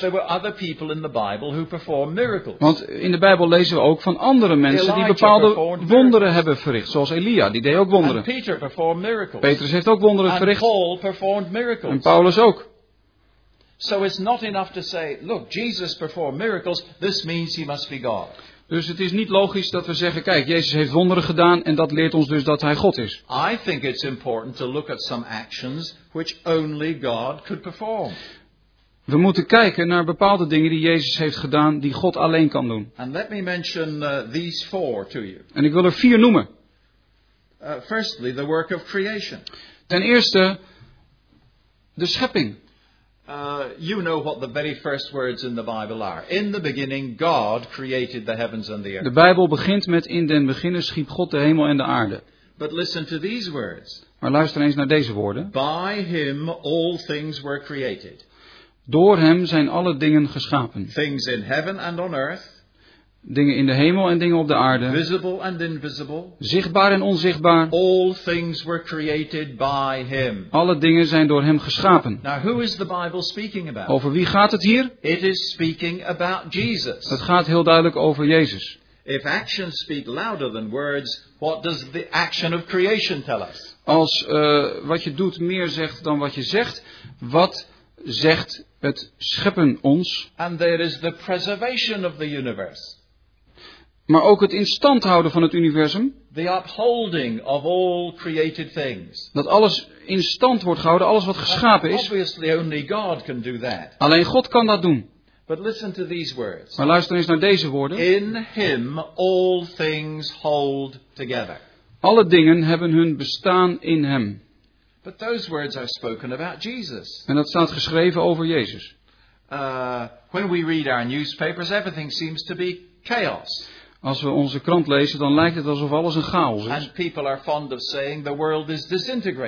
Want in de Bijbel lezen we ook van andere mensen die bepaalde wonderen hebben verricht. Zoals Elia, die deed ook wonderen. Petrus heeft ook wonderen verricht. En Paulus ook. So it's not enough to say, look, Jesus performed miracles, this means he must be God. Dus het is niet logisch dat we zeggen, kijk, Jezus heeft wonderen gedaan en dat leert ons dus dat hij God is. I think it's important to look at some actions which only God could perform. We moeten kijken naar bepaalde dingen die Jezus heeft gedaan die God alleen kan doen. And let me mention these 4 to you. En ik wil er 4 noemen. Firstly, the work of creation. Ten eerste, de schepping. You know what the very first words in the Bible are. In the beginning, God created the heavens and the earth. De Bijbel begint met in den beginnen schiep God de hemel en de aarde. But listen to these words. Maar luister eens naar deze woorden. By him all things were created. Door hem zijn alle dingen geschapen. Things in heaven and on earth. Dingen in de hemel en dingen op de aarde. Visible and invisible. Zichtbaar en onzichtbaar. All things were created by him. Alle dingen zijn door hem geschapen. Now who is the Bible speaking about? Over wie gaat het hier? It is speaking about Jesus. Het gaat heel duidelijk over Jezus. If actions speak louder than words, what does the action of creation tell us? Als wat je doet meer zegt dan wat je zegt, wat zegt het scheppen ons? And there is the preservation of the universe. Maar ook het in stand houden van het universum. The upholding of all created things. Dat alles in stand wordt gehouden, alles wat geschapen is. Obviously only God can do that. Alleen God kan dat doen. But listen to these words. Maar luister eens naar deze woorden. In him all things hold together. Alle dingen hebben hun bestaan in hem. But those words are spoken about Jesus. En dat staat geschreven over Jezus. When we read our newspapers, everything seems to be chaos. Als we onze krant lezen, dan lijkt het alsof alles een chaos is. And people are fond of saying the world is disintegrating.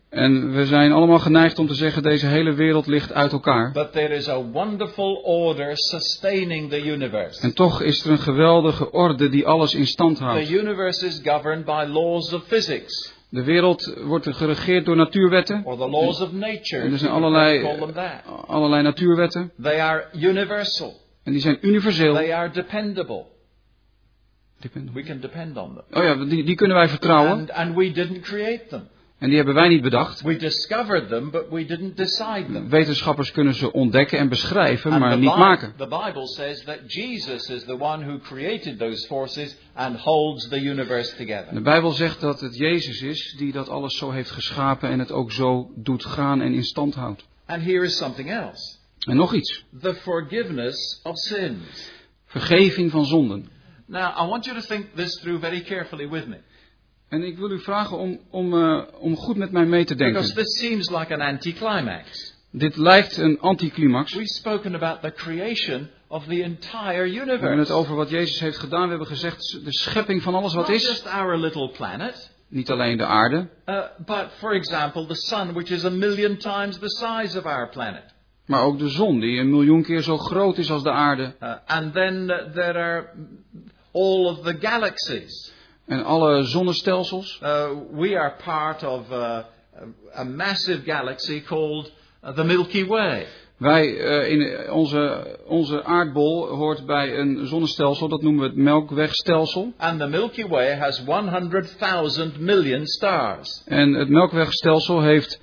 En we zijn allemaal geneigd om te zeggen, deze hele wereld ligt uit elkaar. But there is a wonderful order sustaining the universe. En toch is er een geweldige orde die alles in stand houdt. The universe is governed by laws of physics. De wereld wordt geregeerd door natuurwetten. Or the laws of nature. En er zijn allerlei natuurwetten. They are universal. En die zijn universeel. They are dependable. We can depend on them. Oh ja, die kunnen wij vertrouwen. And we didn't create them. En die hebben wij niet bedacht. We discovered them, but we didn't decide them. Wetenschappers kunnen ze ontdekken en beschrijven, maar niet maken. The Bible says that Jesus is the one who created those forces and holds the universe together. De Bijbel zegt dat het Jezus is die dat alles zo heeft geschapen en het ook zo doet gaan en in stand houdt. And here is something else. En nog iets. The forgiveness of sins. Vergeving van zonden. Now, I want you to think this through very carefully with me. En ik wil u vragen om goed met mij mee te denken. Because this seems like an anticlimax. Dit lijkt een anticlimax. We've spoken about the creation of the entire universe. We hebben het over wat Jezus heeft gedaan. We hebben gezegd de schepping van alles wat is. Not just our little planet. Niet alleen de aarde. But for example the sun, which is 1 million times the size of our planet. Maar ook de zon, die 1 miljoen keer zo groot is als de aarde. And then there are all of the galaxies. En alle zonnestelsels. We are part of a massive galaxy called the Milky Way. Wij in onze aardbol hoort bij een zonnestelsel, dat noemen we het Melkwegstelsel. And the Milky Way has 100,000 million stars. En het Melkwegstelsel heeft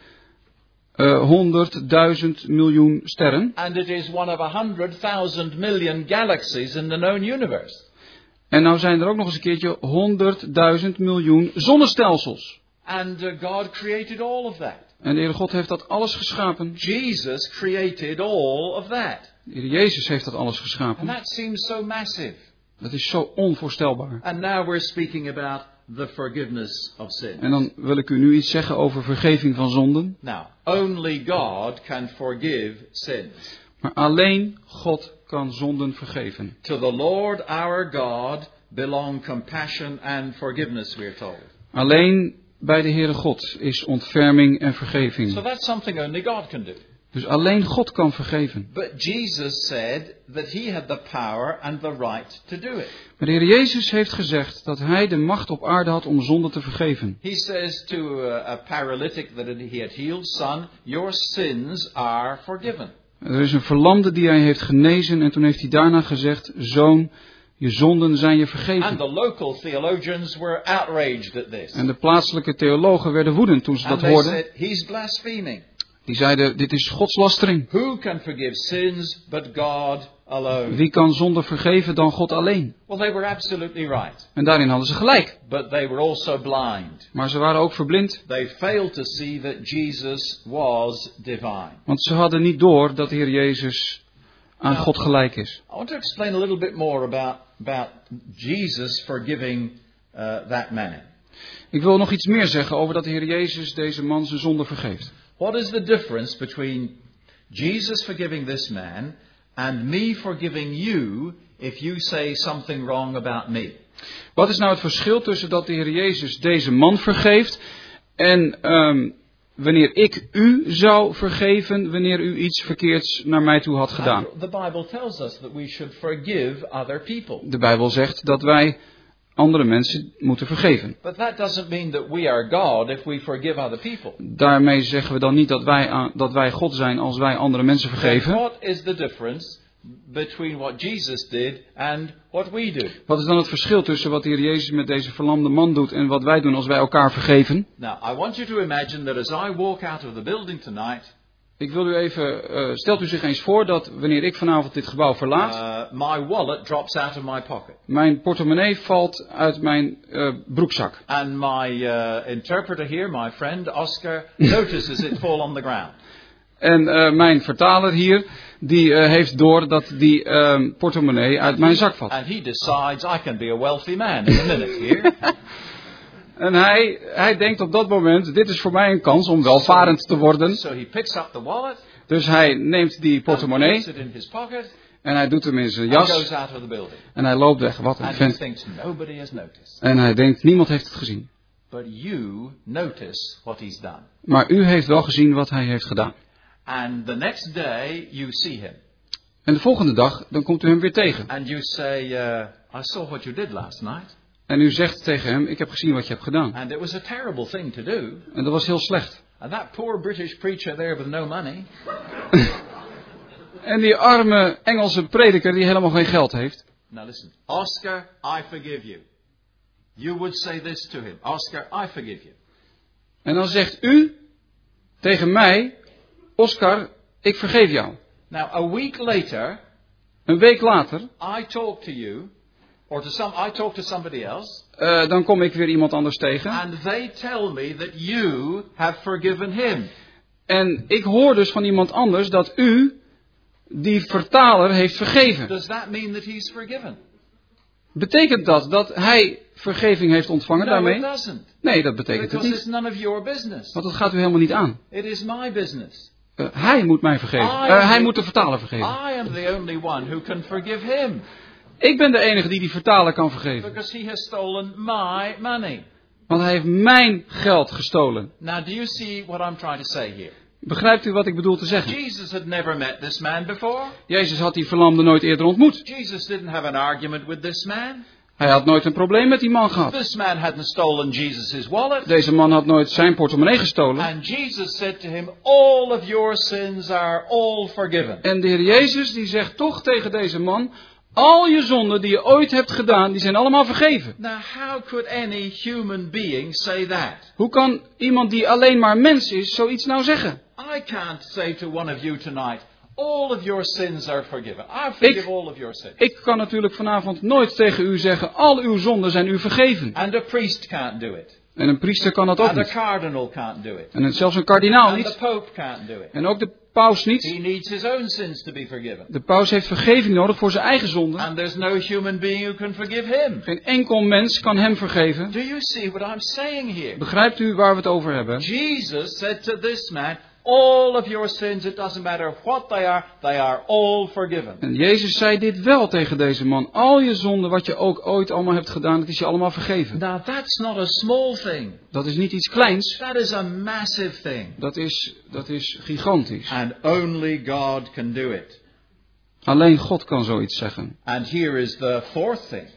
100.000 miljoen sterren. And it is one of 100,000 million galaxies in the known universe. En nou zijn er ook nog eens een keertje 100.000 miljoen zonnestelsels. And God created all of that. En de Heere God heeft dat alles geschapen. Jesus created all of that. De Heer Jezus heeft dat alles geschapen. And that seems so massive. Dat is zo onvoorstelbaar. And now we're speaking about the forgiveness of sins. En dan wil ik u nu iets zeggen over vergeving van zonden. Now, only God can forgive sins. Maar alleen God kan zonden vergeven. To the Lord our God belong compassion and forgiveness, we're told. Alleen bij de Heere God is ontferming en vergeving. So that's something only God can do. Dus alleen God kan vergeven. But Jesus said that he had the power and the right to do it. Maar de Heer Jezus heeft gezegd dat hij de macht op aarde had om zonde te vergeven. He says to a paralytic that he had healed, son, your sins are forgiven. Er is een verlamde die hij heeft genezen en toen heeft hij daarna gezegd, zoon, je zonden zijn je vergeven. And the local theologians were outraged at this. En de plaatselijke theologen werden woedend toen ze dat hoorden. Said, he's blaspheming. Die zeiden, dit is godslastering. Who can forgive sins but God alone? Wie kan zonde vergeven dan God alleen? Well, they were absolutely right. En daarin hadden ze gelijk. But they were also blind. Maar ze waren ook verblind. They failed to see that Jesus was divine. Want ze hadden niet door dat de Heer Jezus aan God gelijk is. I want to explain a little bit more about Jesus forgiving that man. Ik wil nog iets meer zeggen over dat de Heer Jezus deze man zijn zonde vergeeft. What is the difference between Jesus forgiving this man and me forgiving you if you say something wrong about me? Wat is nou het verschil tussen dat de Heer Jezus deze man vergeeft en wanneer ik u zou vergeven wanneer u iets verkeerds naar mij toe had gedaan? The Bible tells us that we should forgive other people. De Bijbel zegt dat wij andere mensen moeten vergeven. But that doesn't mean that we are God if we forgive other people. Daarmee zeggen we dan niet dat wij God zijn als wij andere mensen vergeven. What is the difference between what Jesus did and what we do? Wat is dan het verschil tussen wat de Heer Jezus met deze verlamde man doet en wat wij doen als wij elkaar vergeven? Now, I want you to imagine that as I walk out of the building tonight. Ik wil u even, stelt u zich eens voor dat wanneer ik vanavond dit gebouw verlaat, my wallet drops out of my pocket. Mijn portemonnee valt uit mijn broekzak. And my interpreter here, my friend Oscar, notices it fall on the ground. En mijn vertaler hier, die heeft door dat die portemonnee uit mijn zak valt. And he decides I can be a wealthy man in a minute here. En hij denkt op dat moment, dit is voor mij een kans om welvarend te worden. So he picks up the wallet, dus hij neemt die portemonnee puts it in his pocket, en hij doet hem in zijn jas. Goes out of the building. En hij loopt weg. Wat een vent. Nobody has noticed. En hij denkt, niemand heeft het gezien. But you notice what he's done. Maar u heeft wel gezien wat hij heeft gedaan. And the next day you see him. En de volgende dag, dan komt u hem weer tegen. And you say, I saw what you did last night. En u zegt tegen hem, ik heb gezien wat je hebt gedaan. And it was a terrible thing to do. En dat was heel slecht. And that poor British preacher there with no money. En die arme Engelse prediker die helemaal geen geld heeft. Now listen, Oscar, I forgive you. You would say this to him, Oscar, I forgive you. En dan zegt u tegen mij, Oscar, ik vergeef jou. Now a week later, een week later, I talk to you, or I talk to somebody else. Dan kom ik weer iemand anders tegen. And they tell me that you have forgiven him. En ik hoor dus van iemand anders dat u die vertaler heeft vergeven. Does that mean that he's forgiven? Betekent dat hij vergeving heeft ontvangen daarmee? It doesn't. Nee, dat betekent het niet. It's none of your business. Want dat gaat u helemaal niet aan. It is my business. Hij moet mij vergeven. Hij moet de vertaler vergeven. I am the only one who can forgive him. Ik ben de enige die vertaler kan vergeven. Because he has stolen my money. Want hij heeft mijn geld gestolen. Now do you see what I'm trying to say here? Begrijpt u wat ik bedoel te zeggen? Jesus had never met this man before. Jezus had die verlamde nooit eerder ontmoet. Jesus didn't have an argument with this man. Hij had nooit een probleem met die man gehad. This man hadn't stolen Jesus' wallet. Deze man had nooit zijn portemonnee gestolen. And Jesus said to him, all of your sins are all forgiven. En de Heer Jezus die zegt toch tegen deze man, al je zonden die je ooit hebt gedaan, die zijn allemaal vergeven. Now how could any human being say that? Hoe kan iemand die alleen maar mens is zoiets nou zeggen? I can't say to one of you tonight, all of your sins are forgiven. I forgive all of your sins. Ik kan natuurlijk vanavond nooit tegen u zeggen, al uw zonden zijn u vergeven. And a priest can't do it. En een priester kan dat ook And niet. a cardinal can't do it. En zelfs een kardinaal And niet. the Pope can't do it. En ook de paus niet. He needs his own sins to be forgiven. De paus heeft vergeving nodig voor zijn eigen zonden. And there's no human being who can forgive him. Geen enkel mens kan hem vergeven. Do you see what I'm saying here? Begrijpt u waar we het over hebben? Jesus said to this man, all of your sins, it doesn't matter what they are all forgiven. En Jezus zei dit wel tegen deze man. Al je zonden, wat je ook ooit allemaal hebt gedaan, dat is je allemaal vergeven. Now that's not a small thing. Dat is niet iets kleins. That is a massive thing. Dat is gigantisch. And only God can do it. Alleen God kan zoiets zeggen. And here is the fourth thing.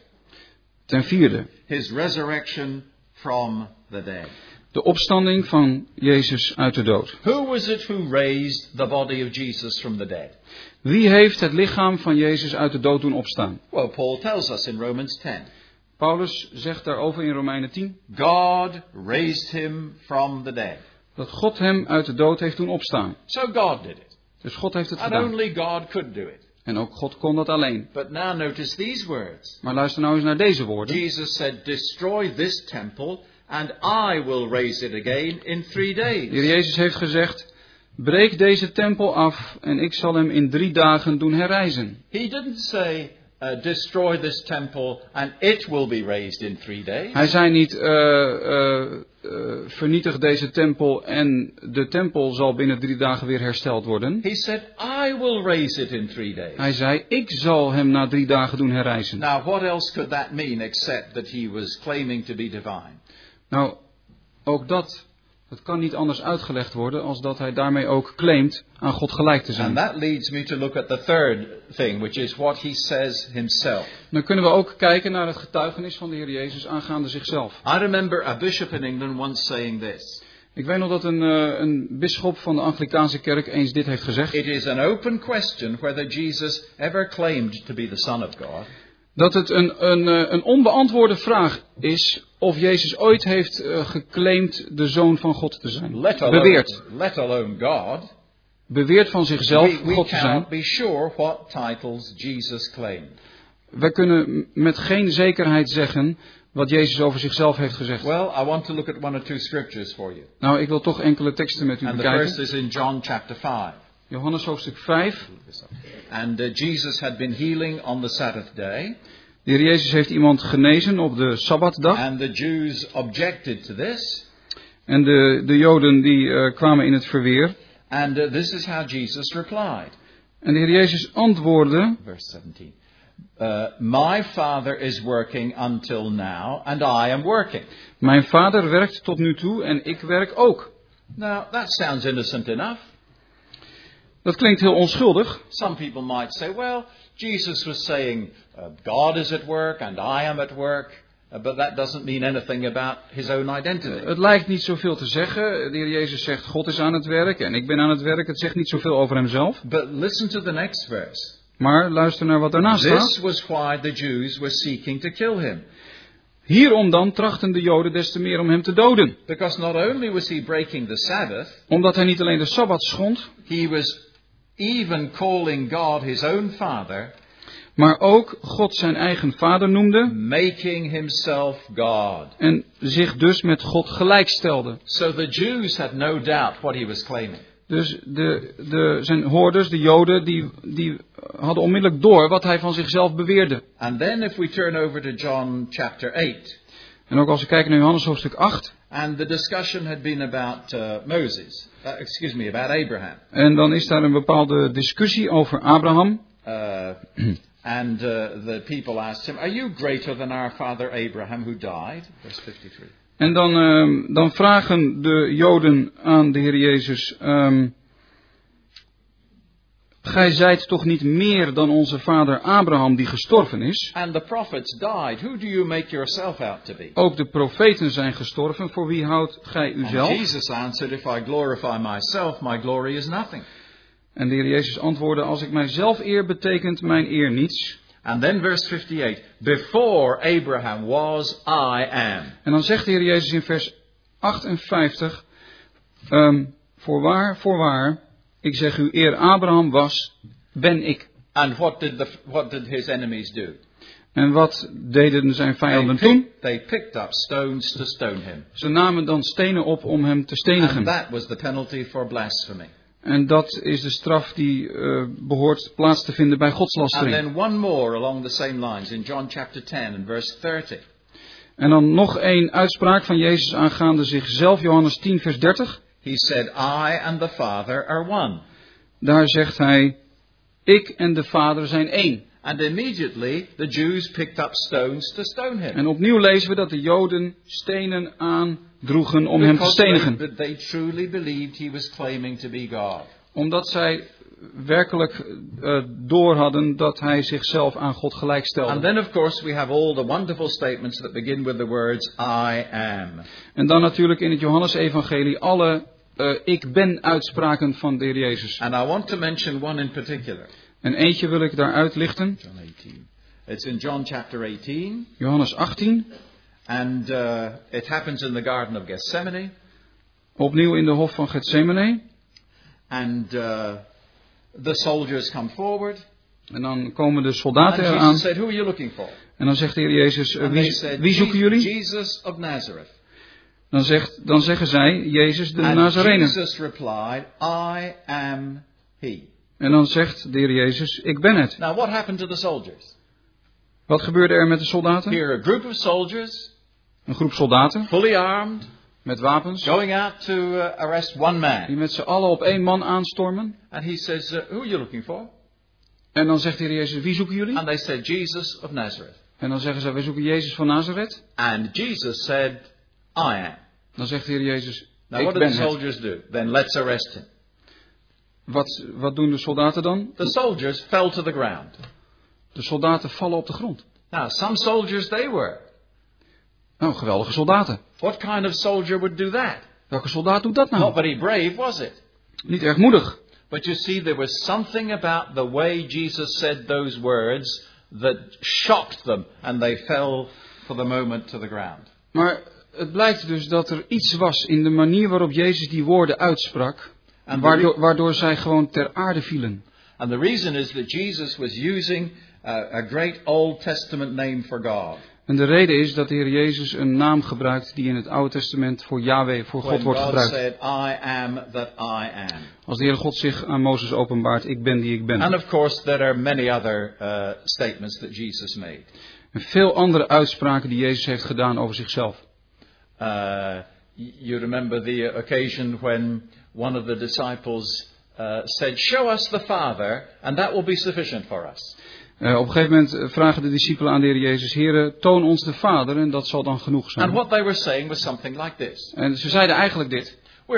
Ten vierde. His resurrection from the dead. De opstanding van Jezus uit de dood. Who was it who raised the body of Jesus from the dead? Wie heeft het lichaam van Jezus uit de dood doen opstaan? Well, Paul tells us in Romans 10. Paulus zegt daarover in Romeinen 10. God raised him from the dead. Dat God hem uit de dood heeft doen opstaan. So God did it. Dus God heeft het And gedaan. only God could do it. En ook God kon dat alleen. But now notice these words. Maar luister nou eens naar deze woorden. Jesus said, destroy this temple and I will raise it again in 3 days. De Heer Jezus heeft gezegd, breek deze tempel af en ik zal hem in 3 dagen doen herrijzen. He didn't say, destroy this temple and it will be raised in 3 days. Hij zei niet, vernietig deze tempel en de tempel zal binnen 3 dagen weer hersteld worden. He said, I will raise it in 3 days. Hij zei, ik zal hem na 3 dagen doen herrijzen. Now what else could that mean except that he was claiming to be divine? Nou, ook dat kan niet anders uitgelegd worden als dat hij daarmee ook claimt aan God gelijk te zijn. And that leads me to look at the third thing, which is what he says himself. Dan kunnen we ook kijken naar het getuigenis van de Heer Jezus aangaande zichzelf. I remember a bishop in England once saying this. Ik weet nog dat een bisschop van de Anglikaanse kerk eens dit heeft gezegd. It is an open question whether Jesus ever claimed to be the Son of God. Dat het een onbeantwoorde vraag is of Jezus ooit heeft geclaimd de Zoon van God te zijn. Beweerd. Let alone God. Beweerd van zichzelf God te zijn. We cannot be sure what titles Jesus claimed. Wij kunnen met geen zekerheid zeggen wat Jezus over zichzelf heeft gezegd. Well, I want to look at 1 or 2 scriptures for you. Nou, ik wil toch enkele teksten met u bekijken. And the first is in John chapter 5. Johannes hoofdstuk 5. And Jesus had been healing on the Sabbath day. De Heer Jezus heeft iemand genezen op de Sabbatdag. And the Jews objected to this. En de Joden die kwamen in het verweer. And this is how Jesus replied. En de Heer Jezus antwoordde. Verse 17. My father is working until now and I am working. Mijn vader werkt tot nu toe en ik werk ook. Now, that sounds innocent enough. Dat klinkt heel onschuldig. Some people might say, well, Jesus was saying, God is at work and I am at work. But that doesn't mean anything about his own identity. Het lijkt niet zoveel te zeggen. De Heer Jezus zegt, God is aan het werk en ik ben aan het werk. Het zegt niet zoveel over hemzelf. But listen to the next verse. Maar luister naar wat daarna staat. This was why the Jews were seeking to kill him. Hierom dan trachten de Joden des te meer om hem te doden. Because not only was he breaking the Sabbath, omdat hij niet alleen de Sabbat schond, he was even calling God his own father, maar ook God zijn eigen vader noemde, making himself God. En zich dus met God gelijkstelde. So the Jews had no doubt what he was claiming. Dus zijn hoorders, de Joden, die hadden onmiddellijk door wat hij van zichzelf beweerde. And then if we turn over to John chapter 8. En ook als we kijken naar Johannes hoofdstuk 8. And the discussion had been about about Abraham. En dan is daar een bepaalde discussie over Abraham. And the people asked him, are you greater than our father Abraham who died? Verse 53. En dan vragen de Joden aan de Heer Jezus, gij zijt toch niet meer dan onze vader Abraham die gestorven is? And the prophets died. Who do you make yourself out to be? Ook de profeten zijn gestorven. Voor wie houdt gij uzelf? And Jesus answered, if I glorify myself, my glory is nothing. En de Heer Jezus antwoordde, als ik mijzelf eer, betekent mijn eer niets. And then verse 58, before Abraham was, I am. En dan zegt de Heer Jezus in vers 58, voorwaar, ik zeg u, eer Abraham was, ben ik. And what did his enemies do? En wat deden zijn vijanden toen? They picked up stones to stone him. Ze namen dan stenen op om hem te stenigen. And that was the penalty for blasphemy. En dat is de straf die behoort plaats te vinden bij godslastering. And then one more along the same lines in John chapter 10 and verse 30. En dan nog één uitspraak van Jezus aangaande zichzelf, Johannes 10 vers 30. He said, I and the Father are one. Daar zegt hij, ik en de Vader zijn één. And immediately the Jews picked up stones to stone him. En opnieuw lezen we dat de Joden stenen aandroegen om hem te stenigen. They truly believed he was claiming to be God. Omdat zij werkelijk door hadden dat hij zichzelf aan God gelijkstelde. And then of course we have all the wonderful statements that begin with the words I am. En dan natuurlijk in het Johannesevangelie alle ik ben uitspraken van de Heer Jezus. And I want to mention one in particular. En eentje wil ik daar uitlichten. John 18. It's in John chapter 18. Johannes 18. And it happens in the Garden of Gethsemane. Opnieuw in de hof van Gethsemane. And the soldiers come forward. En dan komen de soldaten eraan. Said, who are you looking for? En dan zegt de Heer Jezus, wie zoeken jullie? Jesus of Nazareth. Dan zeggen zij, Jezus de Nazarene. Jesus replied, I am he. En dan zegt de Heer Jezus, ik ben het. Now what happened to the soldiers? Wat gebeurde er met de soldaten? Here a group of soldiers. Een groep soldaten. Fully armed. Met wapens. Going out to arrest one man. Die met z'n allen op één man aanstormen. And he says, who are you looking for? En dan zegt de Heer Jezus, wie zoeken jullie? And they said, Jesus of Nazareth. En dan zeggen ze, wij zoeken Jezus van Nazareth. And Jesus said, I am. Dan zegt de Heer Jezus, Now ik what ben did the soldiers do? Then let's arrest him. Wat doen de soldaten dan? The soldiers fell to the ground. De soldaten vallen op de grond. Now some soldiers they were. Nou, geweldige soldaten. What kind of soldier would do that? Welke soldaat doet dat nou? Not very brave, was it? Niet erg moedig. But you see, there was something about the way Jesus said those words that shocked them and they fell for the moment to the ground. Maar het blijkt dus dat er iets was in de manier waarop Jezus die woorden uitsprak, waardoor zij gewoon ter aarde vielen. And the reason is that Jesus was using a great Old Testament name for God. En de reden is dat de Heer Jezus een naam gebruikt die in het Oude Testament voor Yahweh, voor God wordt gebruikt. Said, I am that I am. Als de Heer God zich aan Mozes openbaart, ik ben die ik ben. And of course there are many other statements that Jesus made. En veel andere uitspraken die Jezus heeft gedaan over zichzelf. You remember the occasion when one of the disciples said, show us the Father and that will be sufficient for us. Op een gegeven moment vragen de discipelen aan de Heer Jezus: Heere, toon ons de Vader en dat zal dan genoeg zijn. And what they were saying was something like this. En ze zeiden eigenlijk dit: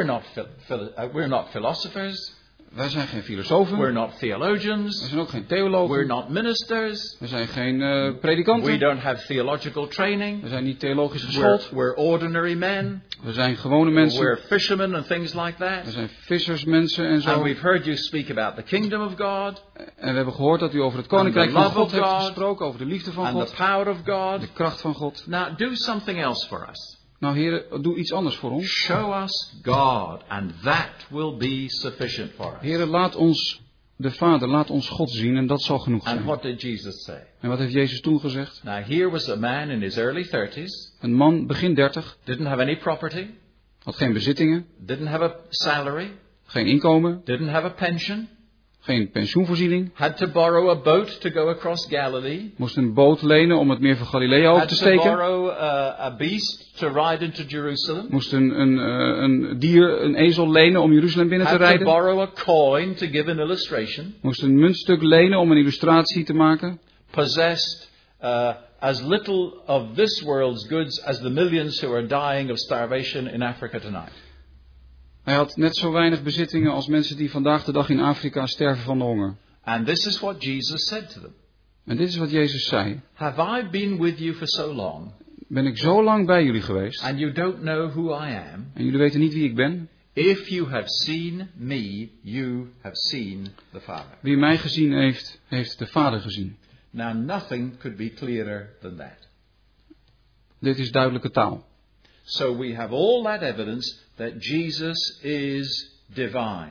We're not philosophers. Wij zijn geen filosofen. We're not theologians. We zijn ook geen theologen. We're not ministers. We zijn geen predikanten. We don't have theological training. We zijn niet theologisch geschoold. We're ordinary men. We zijn gewone mensen. We're fishermen and things like that. We zijn vissersmensen en zo. And we've heard you speak about the kingdom of God. En we hebben gehoord dat u over het koninkrijk van God hebt gesproken, over de liefde van God. And the power of God. De kracht van God. Now do something else for us. Nou, Heere, doe iets anders voor ons. Show us God, and that will be sufficient for us. Heere, laat ons de Vader, laat ons God zien en dat zal genoeg zijn. And what did Jesus say? En wat heeft Jezus toen gezegd? Now here was a man in his early 30s. Een man begin 30. Didn't have any property. Had geen bezittingen. Didn't have a salary. Geen inkomen. Didn't have a pension. Geen pensioenvoorziening. Had to borrow a boat to go across Galilee. Moest een boot lenen om het meer van Galilea over te steken. Had to borrow a beast to ride into Jerusalem. Moest een dier, een ezel lenen om Jeruzalem binnen te rijden. Had to borrow a coin to give an illustration. Moest een muntstuk lenen om een illustratie te maken. Possessed as little of this world's goods as the millions who are dying of starvation in Africa tonight. Hij had net zo weinig bezittingen als mensen die vandaag de dag in Afrika sterven van de honger. And this is what Jesus said to them. En dit is wat Jezus zei. Have I been with you for so long? Ben ik zo lang bij jullie geweest? And you don't know who I am? En jullie weten niet wie ik ben? If you have seen me, you have seen the Father. Wie mij gezien heeft, heeft de Vader gezien. Now nothing could be clearer than that. Dit is duidelijke taal. So we have all that evidence that Jesus is divine.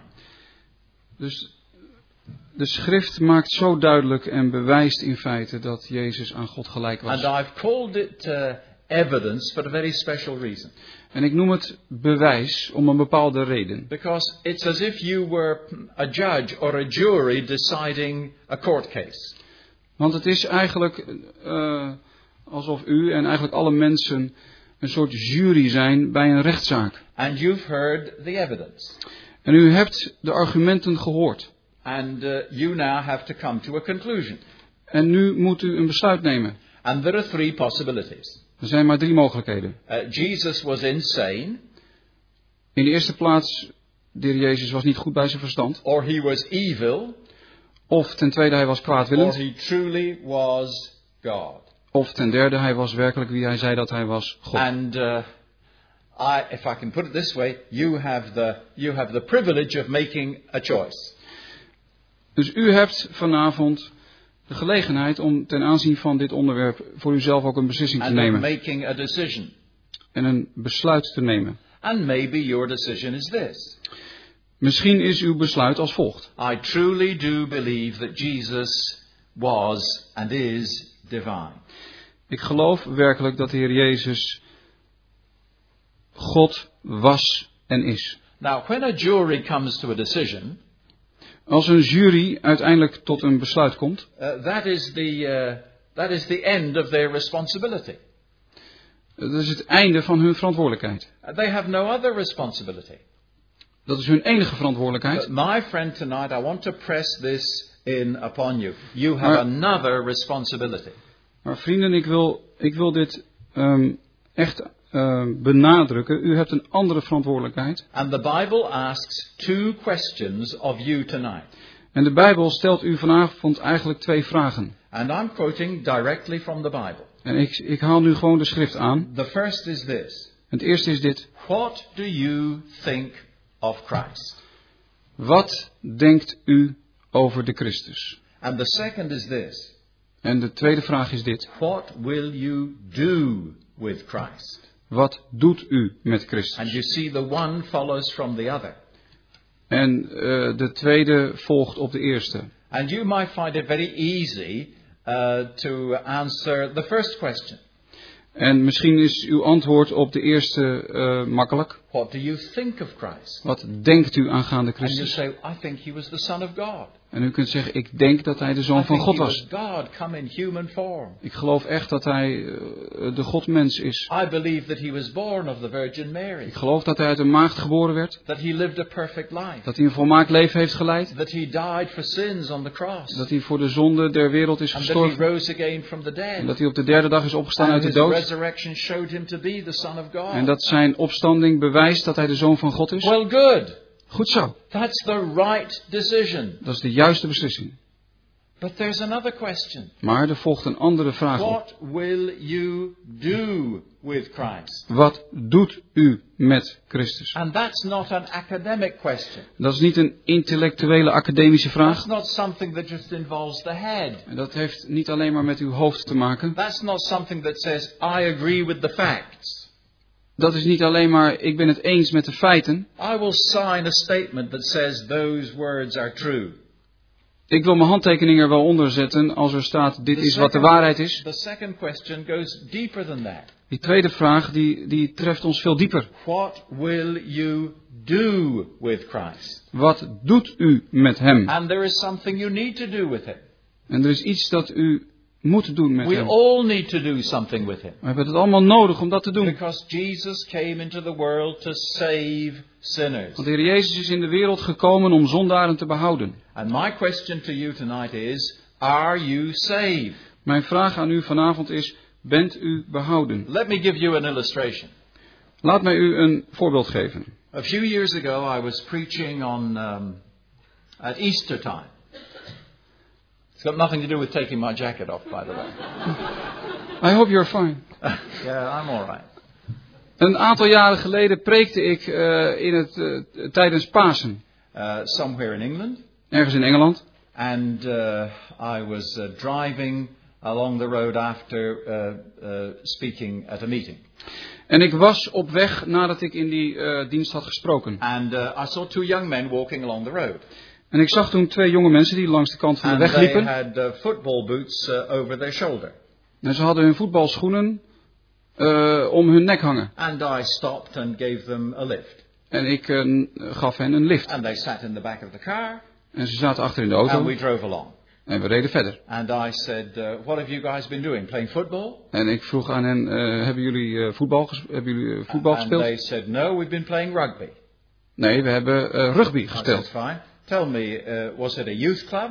Dus de schrift maakt zo duidelijk en bewijst in feite dat Jezus aan God gelijk was. And I've called it evidence for a very special reason. En ik noem het bewijs om een bepaalde reden. Because it's as if you were a judge or a jury deciding a court case. Want het is eigenlijk alsof u en eigenlijk alle mensen een soort jury zijn bij een rechtszaak. And you've heard the evidence. En u hebt de argumenten gehoord. And you now have to come to a conclusion. En nu moet u een besluit nemen. And there are three possibilities. Er zijn maar 3 mogelijkheden. Jesus was insane. In de eerste plaats, de Heer Jezus was niet goed bij zijn verstand. Or he was evil. Of ten tweede, hij was kwaadwillend. Or he truly was God. Of ten derde, hij was werkelijk wie hij zei dat hij was, God. And if I can put it this way, you have the privilege of making a choice. Dus u hebt vanavond de gelegenheid om ten aanzien van dit onderwerp voor uzelf ook een beslissing te nemen. Making a decision. En een besluit te nemen. And maybe your decision is this. Misschien is uw besluit als volgt. I truly do believe that Jesus was and is divine. Ik geloof werkelijk dat de Heer Jezus God was en is. Now, when a jury comes to a decision, als een jury uiteindelijk tot een besluit komt, that is the end of their responsibility. Dat is het einde van hun verantwoordelijkheid. They have no other responsibility. Dat is hun enige verantwoordelijkheid. But my friend, tonight I want to press this in upon you. You have another responsibility. Maar vrienden, ik wil dit echt benadrukken. U hebt een andere verantwoordelijkheid. And the Bible asks 2 questions of you tonight. En de Bijbel stelt u vanavond eigenlijk 2 vragen. And I'm quoting directly from the Bible. En ik haal nu gewoon de schrift aan. The first is this. Het eerste is dit. What do you think of Christ? Wat denkt u over de Christus? And the second is this. En de tweede vraag is dit. What will you do with Christ? Wat doet u met Christus? And you see the one follows from the other. En de tweede volgt op de eerste. And you might find it very easy to answer the first question. En misschien is uw antwoord op de eerste makkelijk. What do you think of Christ? Wat denkt u aangaande Christus? And you say, I think he was the Son of God. En u kunt zeggen, ik denk dat hij de Zoon van God was. God come in human form. Ik geloof echt dat hij de Godmens is. I believe that he was born of the Virgin Mary. Ik geloof dat hij uit een maagd geboren werd. That he lived a perfect life. Dat hij een volmaakt leven heeft geleid. That he died for sins on the cross. Dat hij voor de zonde der wereld is gestorven. And that he rose again from the dead. En dat hij op de derde dag is opgestaan uit de dood. Resurrection showed him to be the Son of God. En dat zijn opstanding bewijst dat hij de Zoon van God is. Well, good. Goed zo. That's the right decision. Dat is de juiste beslissing. But there's another question. Maar er volgt een andere vraag op. What will you do with Christ? Wat doet u met Christus? And that's not an academic question. Dat is niet een intellectuele academische vraag. That's not something that just involves the head. En dat heeft niet alleen maar met uw hoofd te maken. That's not something that says I agree with the facts. Dat is niet alleen maar ik ben het eens met de feiten. I will sign a statement that says those words are true. Ik wil mijn handtekening er wel onder zetten als er staat dit is wat de waarheid is. The second question goes deeper than that. Die tweede vraag die treft ons veel dieper. What will you do with Christ? Wat doet u met hem? And there is something you need to do with him. En er is iets dat u moet doen met hem. We all need to do something with him. We hebben het allemaal nodig om dat te doen. Because Jesus came into the world to save sinners. Want de Heer Jezus is in de wereld gekomen om zondaren te behouden. And my question to you tonight is, are you saved? Mijn vraag aan u vanavond is, bent u behouden? Let me give you an illustration. Laat mij u een voorbeeld geven. A few years ago I was preaching on at Easter time. It's got nothing to do with taking my jacket off, by the way. I hope you're fine. Yeah, I'm all right. Een aantal jaren geleden preekte ik tijdens Pasen. Somewhere in England. Ergens in Engeland. And I was driving along the road after speaking at a meeting. En ik was op weg nadat ik in die dienst had gesproken. And I saw two young men walking along the road. En ik zag toen twee jonge mensen die langs de kant van de weg liepen. And they had football boots over their shoulder. En ze hadden hun voetbalschoenen om hun nek hangen. And I stopped and gave them a lift. En ik gaf hen een lift. And they sat in the back of the car. En ze zaten achter in de auto. And we drove along. En we reden verder. And I said, what have you guys been doing? Playing football? En ik vroeg aan hen, hebben jullie voetbal gespeeld? And they said, no, we've been playing rugby. Nee, we hebben rugby gespeeld. I said, fine. Tell me, was it a youth club?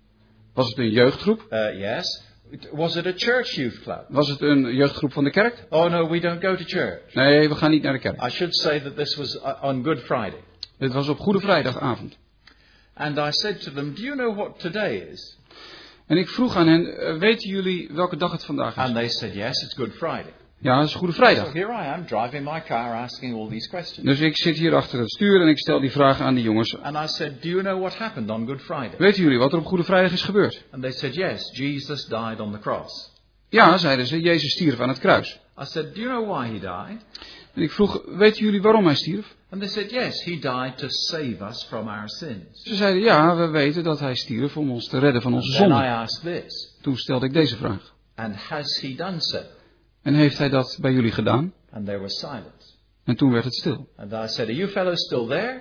Was het een jeugdgroep? Yes. Was it a church youth club? Was het een jeugdgroep van de kerk? Oh no, we don't go to church. Nee, we gaan niet naar de kerk. I should say that this was on Good Friday. Dit was op Goede Vrijdagavond. And I said to them, do you know what today is? En ik vroeg aan hen, weten jullie welke dag het vandaag is? And they said, yes, it's Good Friday. Ja, het is Goede Vrijdag. So here I am driving my car asking all these questions. Dus ik zit hier achter het stuur en ik stel die vragen aan die jongens. And I said, do you know what happened on Good Friday? Weten jullie wat er op Goede Vrijdag is gebeurd? And they said, yes, Jesus died on the cross. Ja, zeiden ze, Jezus stierf aan het kruis. I said, do you know why he died? En ik vroeg, weten jullie waarom hij stierf? And they said, yes, he died to save us from our sins. Ze zeiden, ja, we weten dat hij stierf om ons te redden van onze Then I zonden. asked this. Toen stelde ik deze vraag. And has he done so? En heeft hij dat bij jullie gedaan? And there was silence. En toen werd het stil. And I said, are you fellows still there?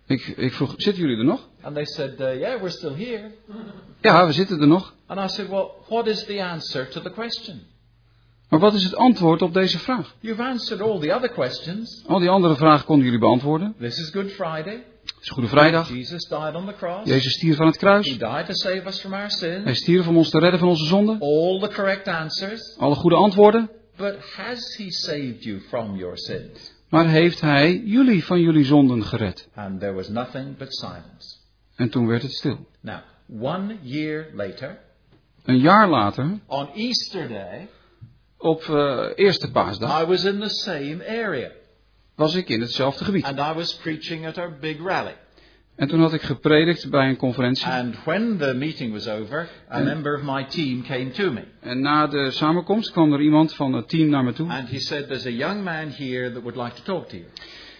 Ik vroeg, zitten jullie er nog? And they said, yeah, we're still here. Ja, we zitten er nog. And I said, well, what is the answer to the question? Maar wat is het antwoord op deze vraag? You've answered all the other questions. Al die andere vragen konden jullie beantwoorden. This is Good Friday. Het is Goede Vrijdag. Jesus died on the cross. Jezus stierf aan het kruis. He died to save us from our sins. Hij stierf om ons te redden van onze zonden. All the correct answers. Alle goede antwoorden. But has he saved you from your sins? Maar heeft hij jullie van jullie zonden gered? And there was nothing but silence. En toen werd het stil. Now, 1 year later, een jaar later, on Easter Day, op eerste paasdag, I was in the same area. Was ik in hetzelfde gebied. And I was preaching at our big rally. En toen had ik gepredikt bij een conferentie. And when the meeting was over, a member of my team came to me. En na de samenkomst kwam er iemand van het team naar me toe. And he said, there's a young man here that would like to talk to you.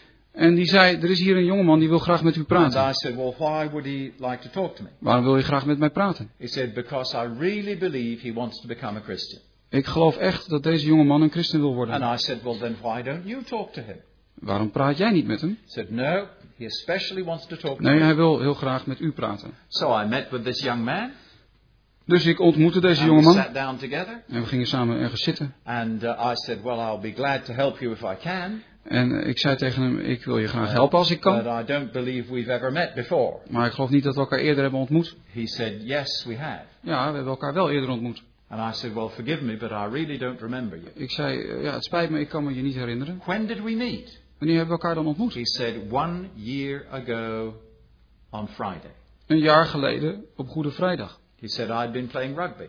En die zei, er is hier een jongeman die wil graag met u praten. And I said, well, why would he like to talk to me? Waarom wil je graag met mij praten? He said, because I really believe he wants to become a Christian. Ik geloof echt dat deze jongeman een christen wil worden. And I said, well, then why don't you talk to him? waarom praat jij niet met hem? He said, no, he especially wants to talk to Nee, me. hij wil heel graag met u praten. So I met with this young man. Dus ik ontmoette deze And we jongeman. sat down together. En we gingen samen ergens zitten. And I said, well, I'll be glad to help you if I can. En ik zei tegen hem, ik wil je graag helpen als ik kan. But I don't believe we've ever met before. Maar ik geloof niet dat we elkaar eerder hebben ontmoet. He said, yes, we have. Ja, we hebben elkaar wel eerder ontmoet. And I said, well, forgive me, but I really don't remember you. Ik zei, ja, het spijt me, ik kan me je niet herinneren. When did we meet? Wanneer hebben we elkaar dan ontmoet? He said, 1 year ago on Friday. Een jaar geleden op Goede Vrijdag. He said, I'd been playing rugby.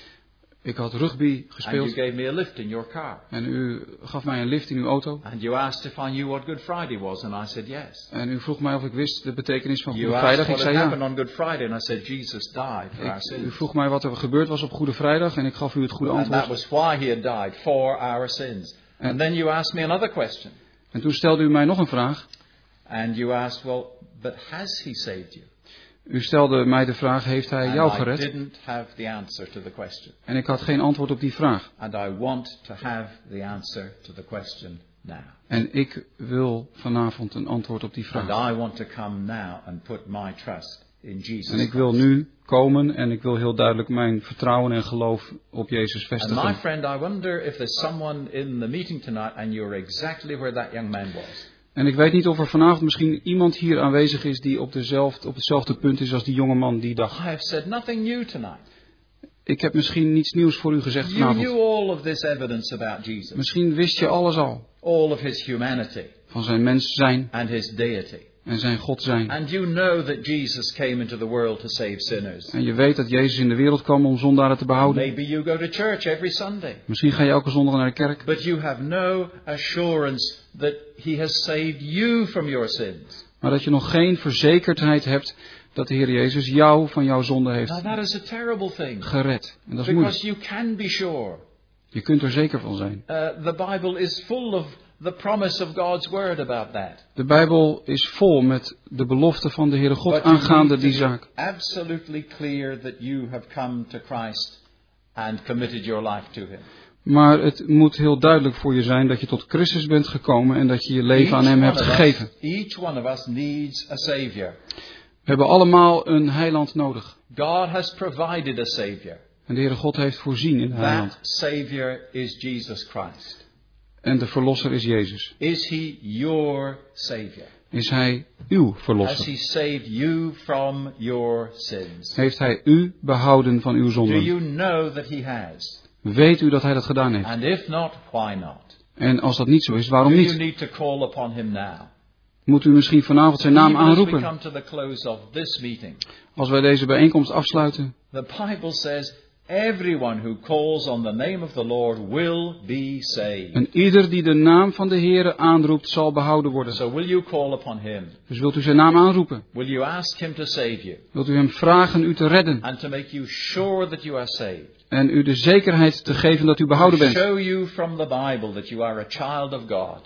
Ik had rugby And gespeeld. you gave me a lift in your car. En u gaf mij een lift in uw auto. And you asked if I knew what Good Friday was, and I said yes. En u vroeg mij of ik wist de betekenis van You Goede asked Vrijdag. Ik what zei had ja. happened on Good Friday, and I said Jesus died for our U sins. vroeg mij wat er gebeurd was op Goede Vrijdag en ik gaf u het goede And that antwoord. was why he had died, for our sins. And then you asked me another question. En toen stelde u mij nog een vraag. And you asked, well, but has he saved you? U stelde mij de vraag, heeft hij jou And I gered? didn't have the answer to the question. En ik had geen antwoord op die vraag. And I want to have the answer to the question now. En ik wil vanavond een antwoord op die vraag. And I want to come now and put my trust in Jesus. En ik wil nu komen en ik wil heel duidelijk mijn vertrouwen en geloof op Jezus And my vestigen. friend, I wonder if there's someone in the meeting tonight and you're exactly where that young man was. En ik weet niet of er vanavond misschien iemand hier aanwezig is die op hetzelfde punt is als die jonge man die dag. I have said nothing new tonight. Ik heb misschien niets nieuws voor u gezegd You knew vanavond. all of this evidence about Jesus. Misschien wist je alles al. All of his humanity Van zijn mens zijn and his deity. en zijn God zijn. And you know that Jesus came into the world to save sinners. En je weet dat Jezus in de wereld kwam om zondaren te behouden. Maybe you go to church every Sunday. Misschien ga je elke zondag naar de kerk. But you have no assurance that he has saved you from your sins. Maar dat je nog geen verzekerdheid hebt dat de Heer Jezus jou van jouw zonde Now heeft that is a terrible thing. gered. En dat is moeilijk. Because you can be sure. Je kunt er zeker van zijn. The Bible is full of the promise of God's word about that. De Bijbel is vol met de belofte van de Heere God But you aangaande need to die be zaak. absolutely clear that you have come to Christ and committed your life to him. Maar het moet heel duidelijk voor je zijn dat je tot Christus bent gekomen en dat je je leven aan Hem hebt gegeven. Each one of us needs a Savior. We hebben allemaal een heiland nodig. God has provided a Savior. En de Heere God heeft voorzien in de heiland. That Savior is Jesus Christ. En de verlosser is Jezus. Is He your Savior? Is Hij uw Has verlosser? He saved you from your sins? Heeft Hij u behouden van uw Do zonden? you know that He has? Weet u dat Hij dat gedaan heeft? And if not, why not? En als dat niet zo is, waarom Do you niet? need to call upon Him now? Moet u misschien vanavond zijn naam Even as we aanroepen come to the close of this meeting, als wij deze bijeenkomst afsluiten? the Bible says, everyone who calls on the name of the Lord will be saved. En ieder die de naam van de Heere aanroept, zal behouden worden. So will you call upon Him? Dus wilt u zijn naam aanroepen? Will you ask Him to save you Wilt u hem vragen u te redden? and to make you sure that you are saved? En u de zekerheid te geven dat u behouden bent? Show you from the Bible that you are a child of God,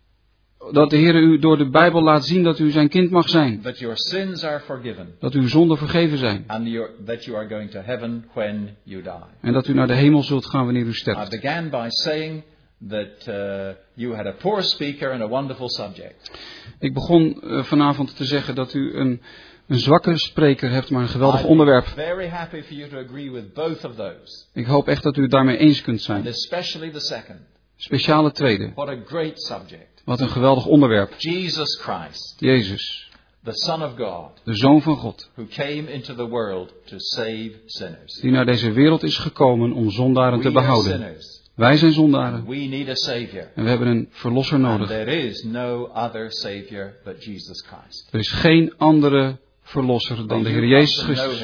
Dat de Heer u door de Bijbel laat zien dat u zijn kind mag zijn. that your sins are forgiven, Dat uw zonden vergeven zijn. and that you are going to heaven when you die. En dat u naar de hemel zult gaan wanneer u I sterft. began by saying that you had a poor speaker and a wonderful subject. Ik begon vanavond te zeggen dat u een zwakke spreker hebt, maar een geweldig onderwerp. I'm very happy for you to agree with both of those, Ik hoop echt dat u het daarmee eens kunt and zijn. especially the second. Speciale tweede. What a great subject. Wat een geweldig onderwerp. Jesus Christ, Jezus, the Son of God, de Zoon van God, who came into the world to save sinners. die naar deze wereld is gekomen om zondaren te We are behouden. sinners. Wij zijn zondaren We need a Savior. en we hebben een verlosser And nodig. there is no other Savior but Jesus Christ. Er is geen andere verlosser dan de Heer Jezus Christus.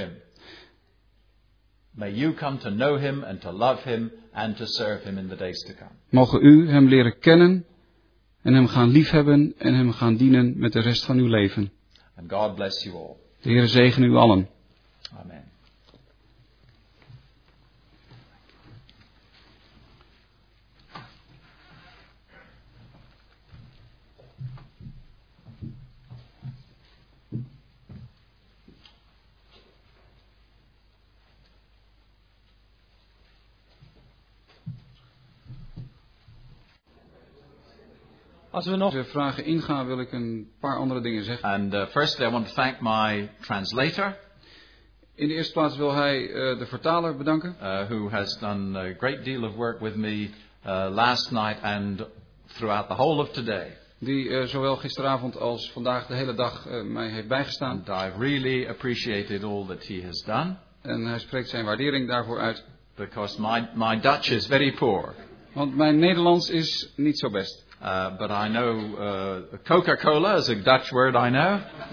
May you come to know Him and to love Him and to serve Him in the days to come. Mogen u hem leren kennen en hem gaan liefhebben en hem gaan dienen met de rest van uw leven. And God bless you all. De Heer zegen u allen. Amen. Als we nog de vragen ingaan, wil ik een paar andere dingen zeggen. And firstly, I want to thank my translator. In de eerste plaats wil hij de vertaler bedanken. Who has done a great deal of work with me last night and throughout the whole of today. Die zowel gisteravond als vandaag de hele dag mij heeft bijgestaan. And I've really appreciated all that he has done. En hij spreekt zijn waardering daarvoor uit. Because my Dutch is very poor. Want mijn Nederlands is niet zo best. But I know Coca-Cola is a Dutch word, I know.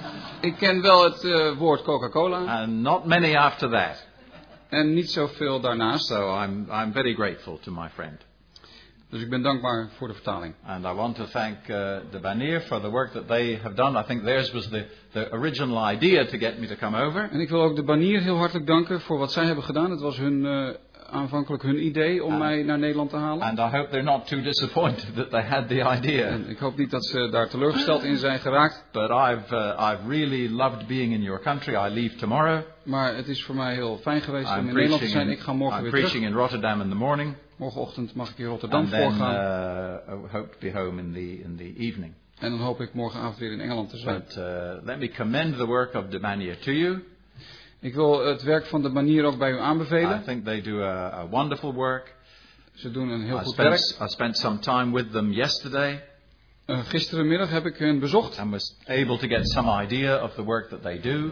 Ik ken wel het woord Coca-Cola. And not many after that. En niet zoveel daarnaast. So I'm very grateful to my friend. Dus ik ben dankbaar voor de vertaling. And I want to thank the Banier for the work that they have done. I think theirs was the original idea to get me to come over. En ik wil ook de Banier heel hartelijk danken voor wat zij hebben gedaan. Het was aanvankelijk hun idee om mij naar Nederland te halen. And I hope they're not too disappointed that they had the idea. En ik hoop niet dat ze daar teleurgesteld in zijn geraakt. But I've really loved being in your country. I leave tomorrow. Maar het is voor mij heel fijn geweest om in Nederland te zijn. Ik ga morgen weer terug. I'm preaching in Rotterdam in the morning. Morgenochtend mag ik in Rotterdam voorgaan. And then hope to be home in the evening. En dan hoop ik morgenavond weer in Engeland te zijn. But let me commend the work of the Banier to you. Ik wil het werk van de Banier ook bij u aanbevelen. I think they do a wonderful work. Ze doen een heel goed werk. I spent some time with them yesterday. Gisterenmiddag heb ik hen bezocht. And was able to get some idea of the work that they do.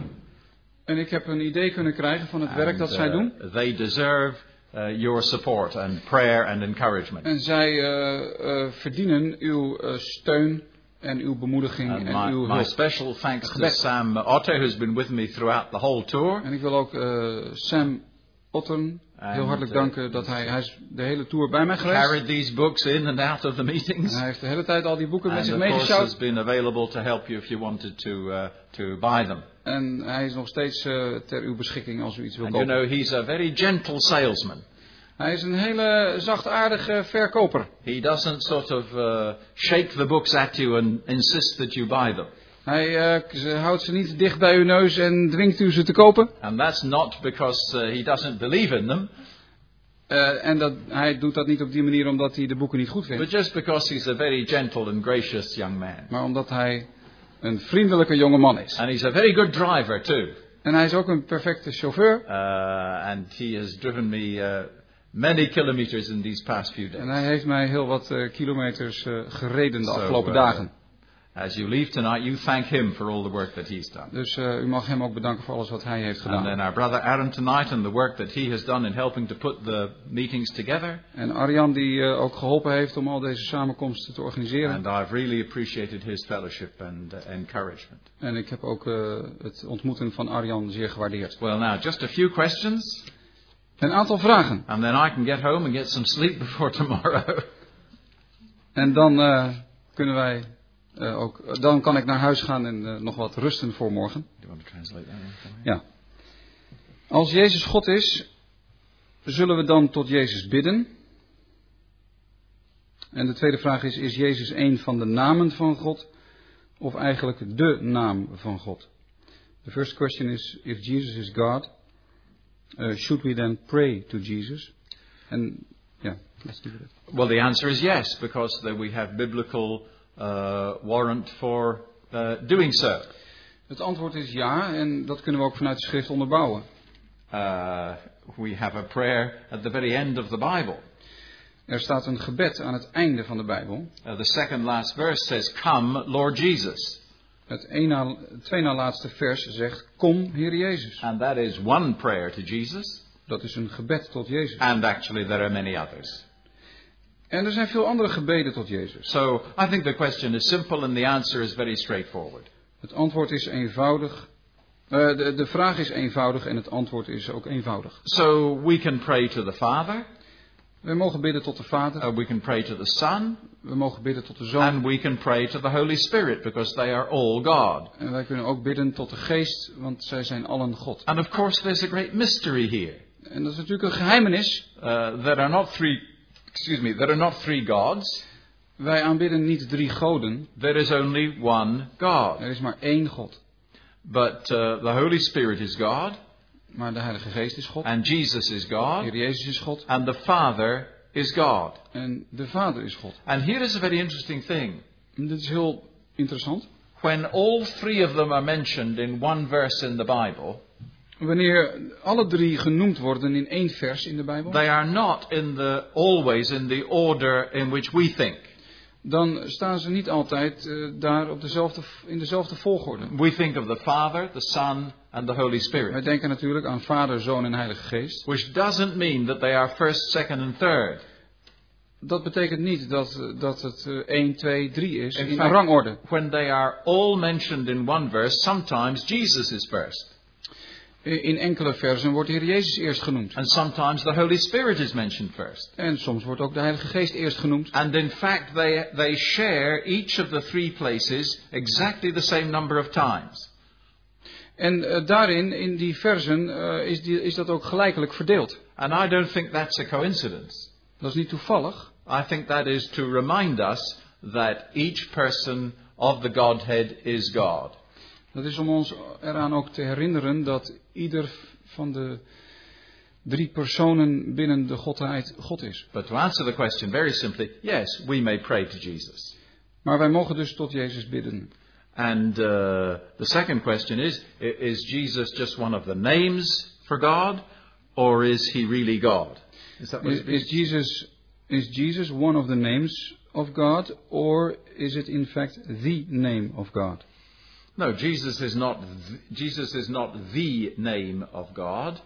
En ik heb een idee kunnen krijgen van het werk dat zij doen. They deserve your support and prayer and encouragement. En zij verdienen uw steun en uw bemoediging en uw hulp. My special thanks to Sam Otto, who's been with me throughout the whole tour. En ik wil ook Sam Otten heel hartelijk danken dat hij is de hele tour bij mij geweest. Carried these books in and out of the meetings. En hij heeft de hele tijd al die boeken met zich meegesjouwd. And of course meegesjouwd. has been available to help you if you wanted to buy them. En hij is nog steeds ter uw beschikking als u iets wil kopen. kopen. You know, he's a very gentle salesman. Hij is een hele zachtaardige verkoper. He doesn't sort of shake the books at you and insist that you buy them. Hij houdt ze niet dicht bij uw neus en dwingt u ze te kopen. And that's not because he doesn't believe in them. En hij doet dat niet op die manier omdat hij de boeken niet goed vindt. But just because he's a very gentle and gracious young man. Maar omdat hij een vriendelijke jonge man is. And he's a very good driver too. En hij is ook een perfecte chauffeur. And he has driven me many kilometers in these past few days. En hij heeft mij heel wat kilometers gereden de afgelopen dagen. As you leave tonight, you thank him for all the work that he's done. Dus u mag hem ook bedanken voor alles wat hij heeft gedaan. And then our brother Aaron tonight and the work that he has done in helping to put the meetings together. En Arjan die ook geholpen heeft om al deze samenkomsten te organiseren. And I've really appreciated his fellowship and encouragement. En ik heb ook het ontmoeten van Arjan zeer gewaardeerd. Well, now just a few questions. Een aantal vragen. And then I can get home and get some sleep before tomorrow. En dan kunnen wij dan kan ik naar huis gaan en nog wat rusten voor morgen. Do you want to translate that one? Ja. Als Jezus God is, zullen we dan tot Jezus bidden? En de tweede vraag is Jezus een van de namen van God of eigenlijk de naam van God? The first question is, if Jesus is God, should we then pray to Jesus? And yeah, let's do that. Well, the answer is yes, because we have biblical warrant for doing so. Het antwoord is ja, en dat kunnen we ook vanuit de schrift onderbouwen. We have a prayer at the very end of the Bible. Er staat een gebed aan het einde van de Bijbel. The second last verse says, "Come, Lord Jesus." Het twee na laatste vers zegt, kom, Heer Jezus. And that is one prayer to Jesus. Dat is een gebed tot Jezus. And actually there are many others. En er zijn veel andere gebeden tot Jezus. So I think the question is simple and the answer is very straightforward. Het antwoord is eenvoudig. De vraag is eenvoudig en het antwoord is ook eenvoudig. So we can pray to the Father. We mogen bidden tot de Vader. We can pray to the Son. We mogen bidden tot de Zoon. And we can pray to the Holy Spirit because they are all God. En wij kunnen ook bidden tot de Geest, want zij zijn allen God. And of course there's a great mystery here. En dat is natuurlijk een geheimenis. There are not three gods. Wij aanbidden niet 3 goden. There is only one God. Er is maar 1 God. But the Holy Spirit is God. Maar de Heilige Geest is God. And Jesus is God. Heer Jezus is God. And the Father is God. En de Vader is God. And here is a very interesting thing. Dit is heel interessant. When all three of them are mentioned in one verse in the Bible, wanneer alle drie genoemd worden in één vers in de Bijbel, they are not always in the order in which we think. Dan staan ze niet altijd daar in dezelfde volgorde. We think of the Father, the Son and the Holy Spirit. Wij denken natuurlijk aan Vader, Zoon en Heilige Geest. Which doesn't mean that they are first, second and third. Dat betekent niet dat het 1, 2, 3 is in een rangorde. When they are all mentioned in one verse, sometimes Jesus is first. In enkele versen wordt de Heer Jezus eerst genoemd. And sometimes the Holy Spirit is mentioned first. En soms wordt ook de Heilige Geest eerst genoemd. And in fact they share each of the three places exactly the same number of times. En daarin, in die versen, is dat ook gelijkelijk verdeeld. And I don't think that's a coincidence. Dat is niet toevallig. I think that is to remind us that each person of the Godhead is God. Dat is om ons eraan ook te herinneren dat ieder van de drie personen binnen de Godheid God is. But to answer the question very simply, yes, we may pray to Jesus. Maar wij mogen dus tot Jezus bidden. And the second question is Jesus just one of the names for God, or is he really God? Is Jesus one of the names of God, or is it in fact the name of God? No, Jesus is not the name of God.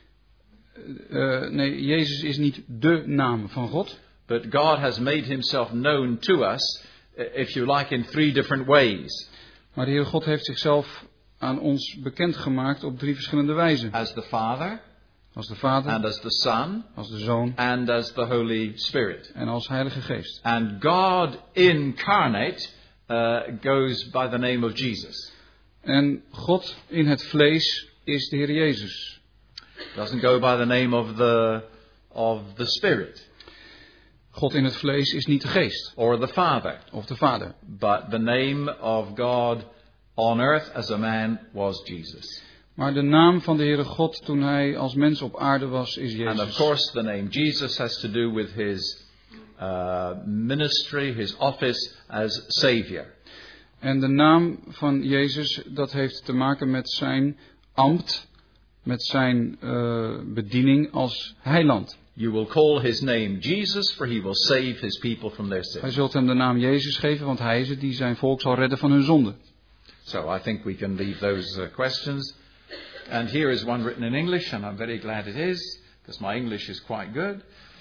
Nee, Jezus is niet de naam van God. But God has made himself known to us, if you like, in three different ways. Maar de Heer God heeft zichzelf aan ons bekendgemaakt op drie verschillende wijzen. As the Father. Als de Vader. And as the Son. Als de Zoon. And as the Holy Spirit. En als Heilige Geest. And God incarnate goes by the name of Jesus. En God in het vlees is de Heer Jezus. Doesn't go by the name of the Spirit. God in het vlees is niet de Geest. Or the Father. Of de Vader. But the name of God on earth as a man was Jesus. Maar de naam van de Heere God toen hij als mens op aarde was is Jezus. And of course the name Jesus has to do with his ministry, his office as Savior. En de naam van Jezus, dat heeft te maken met zijn ambt, met zijn bediening als heiland. You will call his name Jesus, for he will save his people from their sins. Hij zult hem de naam Jezus geven, want hij is het die zijn volk zal redden van hun zonde. So I think we can leave those questions. And here is one written in English, and I'm very glad it is, because my English is quite good.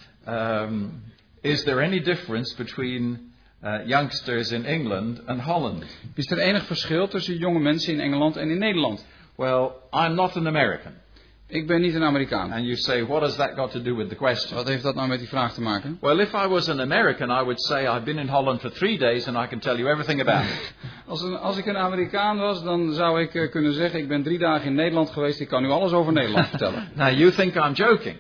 Is there any difference between youngsters in England and Holland? Is er enig verschil tussen jonge mensen in Engeland en in Nederland? Well, I'm not an American. Ik ben niet een Amerikaan. And you say, what has that got to do with the question? Wat heeft dat nou met die vraag te maken? Well, if I was an American, I would say I've been in Holland for 3 days and I can tell you everything about it. Als ik een Amerikaan was, dan zou ik kunnen zeggen, ik ben 3 dagen in Nederland geweest, ik kan u alles over Nederland vertellen. Now, you think I'm joking.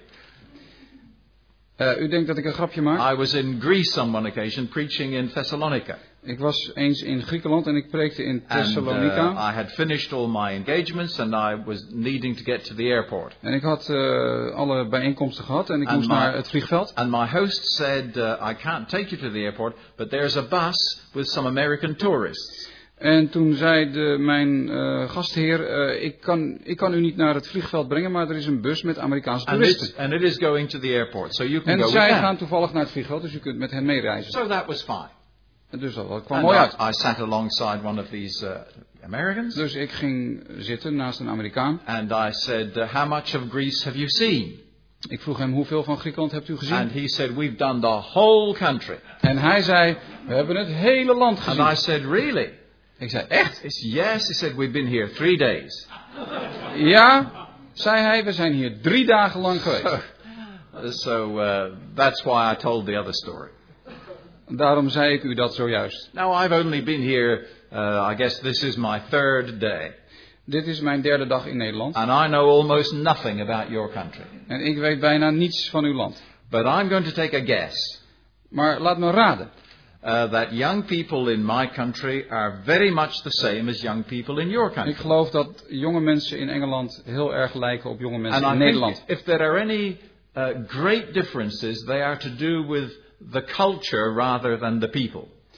U denkt dat ik een grapje maak? I was in Greece on one occasion preaching in Thessalonica. Ik was eens in Griekenland en ik preekte in Thessalonica. And I had finished all my engagements and I was needing to get to the airport. En ik had alle bijeenkomsten gehad en ik moest naar het vliegveld. And my host said, I can't take you to the airport, but there's a bus with some American tourists. En toen zei mijn gastheer, ik kan u niet naar het vliegveld brengen, maar er is een bus met Amerikaanse toeristen. And it is going to the airport, so you can go with zij them. gaan toevallig naar het vliegveld, dus u kunt met hen meereizen. So that was fine. En dus dat kwam mooi uit. I sat alongside one of these Americans. Dus ik ging zitten naast een Amerikaan. And I said, how much of Greece have you seen? Ik vroeg hem, hoeveel van Griekenland hebt u gezien? And he said, we've done the whole country. En hij zei, we hebben het hele land gezien. And I said, really? Ik zei, echt? Yes, he said, we've been here 3 days. Ja, zei hij, we zijn hier 3 dagen lang geweest. So that's why I told the other story. Daarom zei ik u dat zojuist. Now I've only been here, I guess this is my 3rd day. Dit is mijn 3e dag in Nederland. And I know almost nothing about your country. En ik weet bijna niets van uw land. But I'm going to take a guess. Maar laat me raden. That young people in my country are very much the same as young people in your country. Ik geloof dat jonge mensen in Engeland heel erg lijken op jonge mensen in Nederland. And if there are any great differences, they are to do with the culture rather than the people.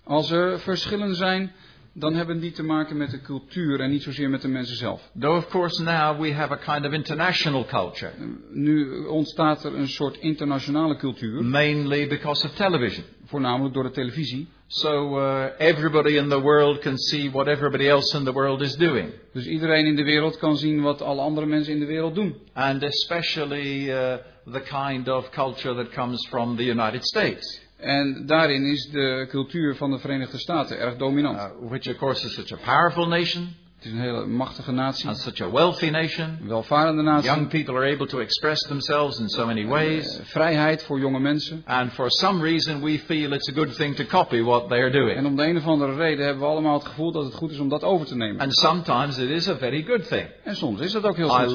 Als er verschillen zijn, dan hebben die te maken met de cultuur en niet zozeer met de mensen zelf. Though of course now we have a kind of international culture. Nu ontstaat er een soort internationale cultuur. Mainly because of television. Voornamelijk door de televisie. So everybody in the world can see what everybody else in the world is doing. Dus iedereen in de wereld kan zien wat alle andere mensen in de wereld doen. And especially the kind of culture that comes from the United States. En daarin is de cultuur van de Verenigde Staten erg dominant. Which of course is such a powerful nation. Het is een hele machtige natie. And such a wealthy nation. Een welvarende natie. Young people are able to express themselves in so many ways. Vrijheid voor jonge mensen. And for some reason we feel it's a good thing to copy what they are doing. En om de een of andere reden hebben we allemaal het gevoel dat het goed is om dat over te nemen. And sometimes it is a very good thing. En soms is dat ook heel goed. I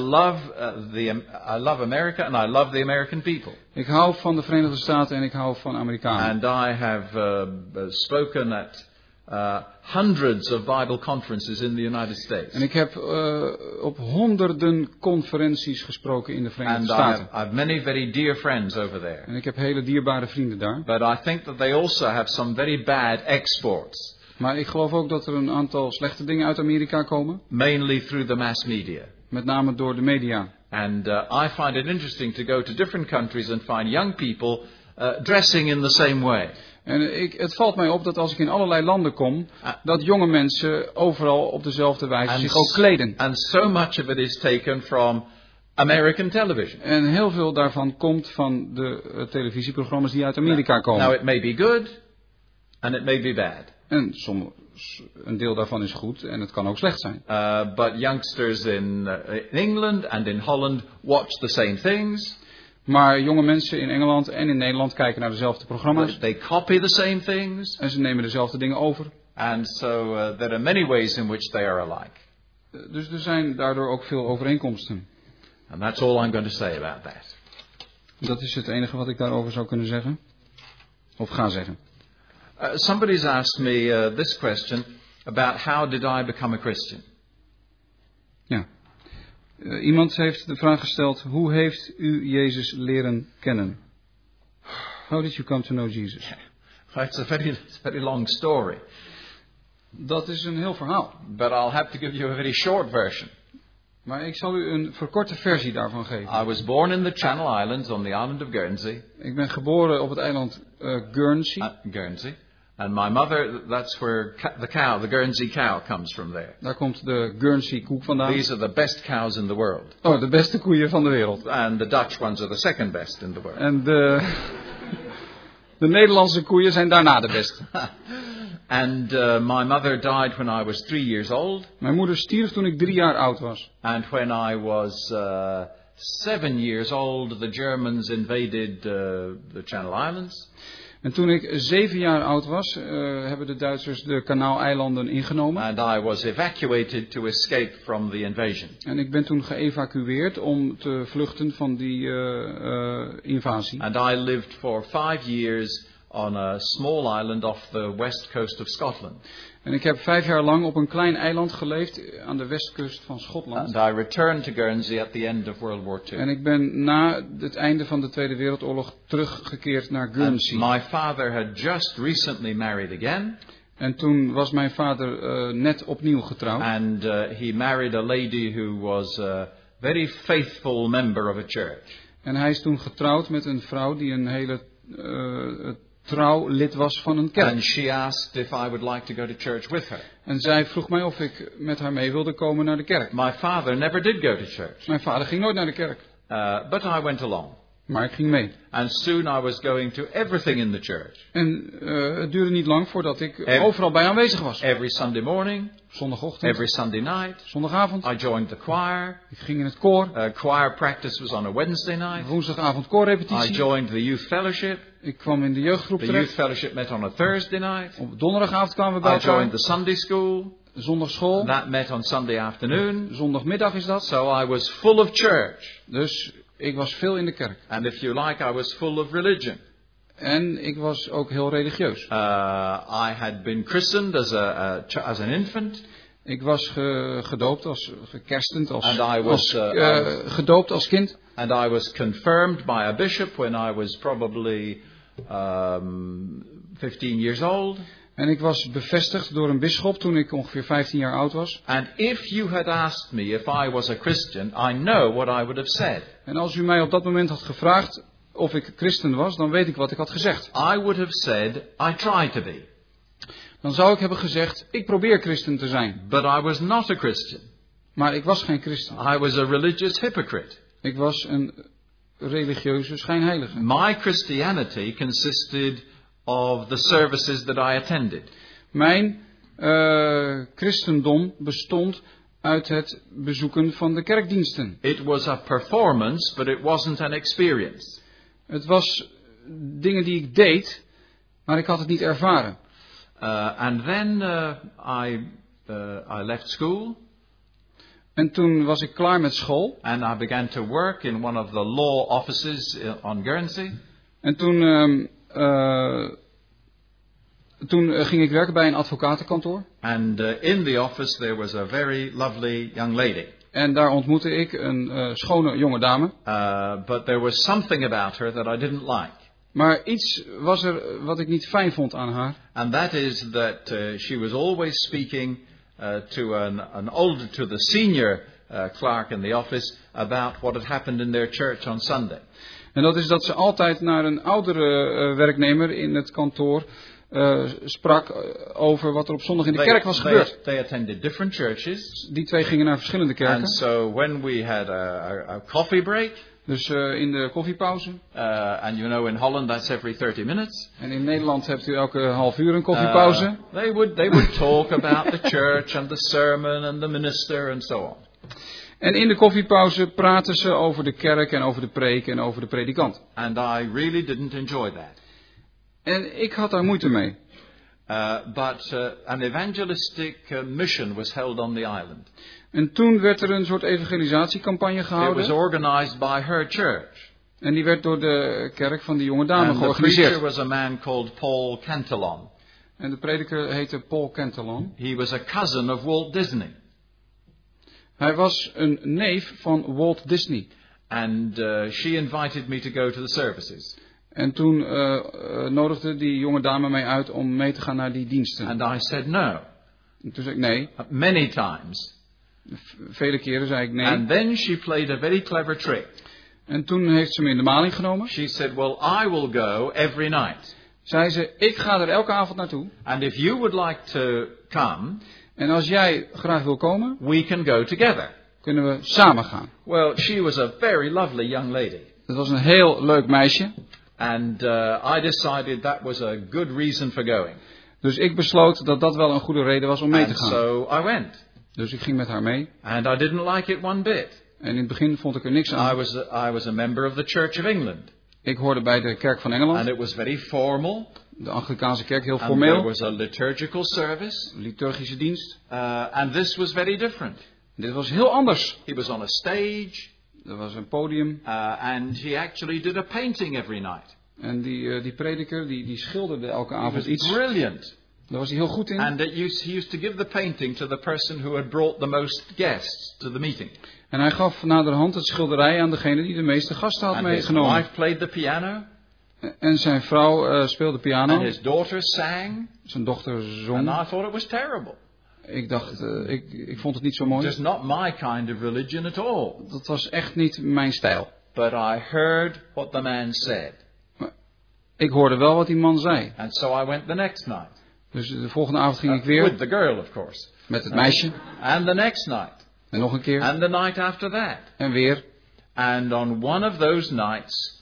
love America and I love the American people. Ik hou van de Verenigde Staten en ik hou van Amerikanen. And I have spoken at hundreds of Bible conferences in the United States. En ik heb op honderden conferenties gesproken in de Verenigde Staten. I have many very dear friends over there. En ik heb hele dierbare vrienden daar. But I think that they also have some very bad exports. Maar ik geloof ook dat er een aantal slechte dingen uit Amerika komen. Mainly through the mass media. Met name door de media. And I find it interesting to go to different countries and find young people dressing in the same way. En het valt mij op dat als ik in allerlei landen kom, dat jonge mensen overal op dezelfde wijze zich ook kleden. And so much of it is taken from American television. En heel veel daarvan komt van de televisieprogramma's die uit Amerika komen. Now it may be good and it may be bad. En een deel daarvan is goed en het kan ook slecht zijn. But youngsters in England and in Holland watch the same things. Maar jonge mensen in Engeland en in Nederland kijken naar dezelfde programma's. They copy the same things. En ze nemen dezelfde dingen over. And so there are many ways in which they are alike. Dus er zijn daardoor ook veel overeenkomsten. And that's all I'm going to say about that. Dat is het enige wat ik daarover zou kunnen zeggen. Of ga zeggen. Somebody's asked me this question about how did I become a Christian? Ja. Iemand heeft de vraag gesteld, hoe heeft u Jezus leren kennen? How did you come to know Jesus? It's a very long story. Dat is een heel verhaal. But I'll have to give you a very short version. Maar ik zal u een verkorte versie daarvan geven. I was born in the Channel Islands on the island of Guernsey. Ik ben geboren op het eiland Guernsey. Guernsey. And my mother, that's where the Guernsey cow comes from there. Daar komt de Guernsey koe vandaan. These are the best cows in the world. Oh, de beste koeien van de wereld. And the Dutch ones are the second best in the world. En de Nederlandse koeien zijn daarna de beste. And my mother died when I was 3 years old. Mijn moeder stierf toen ik 3 jaar oud was. And when I was 7 years old, the Germans invaded the Channel Islands. En toen ik 7 jaar oud was, hebben de Duitsers de Kanaaleilanden ingenomen. And I was evacuated to escape from the invasion. En ik ben toen geëvacueerd om te vluchten van die invasie. And I lived for 5 years on a small island off the west coast of Scotland. En ik heb 5 jaar lang op een klein eiland geleefd aan de westkust van Schotland. And I returned to Guernsey at the end of World War II. En ik ben na het einde van de Tweede Wereldoorlog teruggekeerd naar Guernsey. And my father had just recently married again. En toen was mijn vader net opnieuw getrouwd. And he married a lady who was a very faithful member of a church. En hij is toen getrouwd met een vrouw die een hele trouw lid was van een kerk. And she asked if I would like to go to church with her. En zij vroeg mij of ik met haar mee wilde komen naar de kerk. My father never did go to church. Mijn vader ging nooit naar de kerk. But I went along. Maar ik ging mee. And soon I was going to everything in the church. En het duurde niet lang voordat ik overal bij aanwezig was. Every Sunday morning. Zondagochtend. Every Sunday night. Zondagavond. I joined the choir. Ik ging in het koor. Choir practice was on a Wednesday night. Woensdagavond koorrepetitie. I joined the youth fellowship. Ik kwam in de jeugdgroep terecht. The youth fellowship met on a Thursday night. Op donderdagavond kwamen we bij I elkaar. joined the Sunday school. Zondagschool. That met on Sunday afternoon. Zondagmiddag is dat. So I was full of church. Dus ik was veel in de kerk. And if you like, I was full of religion. En ik was ook heel religieus. I had been christened as an infant. Ik was gedoopt gekerstend gedoopt als kind. And I was confirmed by a bishop when I was probably 15 years old. En ik was bevestigd door een bisschop toen ik ongeveer 15 jaar oud was. And if you had asked me if I was a Christian, I know what I would have said. En als u mij op dat moment had gevraagd of ik christen was, dan weet ik wat ik had gezegd. I would have said, I try to be. Dan zou ik hebben gezegd, ik probeer christen te zijn. But I was not a Christian. Maar ik was geen christen. I was a religious hypocrite. Ik was een religieuze schijnheilige. My Christianity consisted of the services that I attended. Mijn christendom bestond uit het bezoeken van de kerkdiensten. It was a performance, but it wasn't an experience. Het was dingen die ik deed, maar ik had het niet ervaren. And then I left school. En toen was ik klaar met school. And I began to work in one of the law offices on Guernsey. En toen ging ik werken bij een advocatenkantoor. And in the office there was a very lovely young lady. En daar ontmoette ik een schone jonge dame. But there was something about her that I didn't like. Maar iets was er wat ik niet fijn vond aan haar. And that is that she was always speaking to the senior clerk in the office about what had happened in their church on Sunday. En dat is dat ze altijd naar een oudere werknemer in het kantoor sprak over wat er op zondag in de kerk was gebeurd. They attended different churches. Die twee gingen naar verschillende kerken. And so when we had a coffee break. Dus in de koffiepauze. And you know in Holland that's every 30 minutes. En in Nederland hebt u elke half uur een koffiepauze. They would talk about the church and the sermon and the minister and so on. En in de koffiepauze praten ze over de kerk en over de preek en over de predikant. And I really didn't enjoy that. En ik had daar moeite mee. But an evangelistic mission was held on the island. En toen werd er een soort evangelisatiecampagne gehouden. It was organized by her church. En die werd door de kerk van die jonge dame and georganiseerd. The preacher was a man called Paul Cantillon. En de prediker heette Paul Cantillon. He was a cousin of Walt Disney. Hij was een neef van Walt Disney. And she invited me to go to the services. En toen nodigde die jonge dame mij uit om mee te gaan naar die diensten. And I said no. En toen zei ik nee. Many times. Vele keren zei ik nee. And then she played a very clever trick. En toen heeft ze me in de maling genomen. She said, well, I will go every night. Zei ze, ik ga er elke avond naartoe. And if you would like to come. En als jij graag wil komen. We can go together. Kunnen we samen gaan. Well, she was a very lovely young lady. Dat was een heel leuk meisje. And I decided that was a good reason for going. Dus ik besloot dat dat wel een goede reden was om mee te gaan. So I went. Dus ik ging met haar mee. And I didn't like it one bit. En in het begin vond ik er niks aan. I was a member of the Church of England. Ik hoorde bij de kerk van Engeland. And it was very formal. De Anglikaanse kerk heel and formeel. There was a liturgical service. Liturgische dienst. And this was very different. Dit was heel anders. He was on a stage. Er was een podium. And he actually did a painting every night. En die prediker die schilderde elke avond iets. Brilliant. Daar was hij heel goed in. And he used to give the painting to the person who had brought the most guests to the meeting. En hij gaf naderhand het schilderij aan degene die de meeste gasten had meegenomen. And his wife played the piano. En zijn vrouw speelde piano. And his daughter sang. Zijn dochter zong. And I thought it was terrible. Ik dacht, ik vond het niet zo mooi. Just not my kind of religion at all. Dat was echt niet mijn stijl. But I heard what the man said. Maar ik hoorde wel wat die man zei. And so I went the next night. Dus de volgende avond ging ik weer. With the girl, of course. Met het meisje. And the next night. En nog een keer. And the night after that. En weer. And on one of those nights,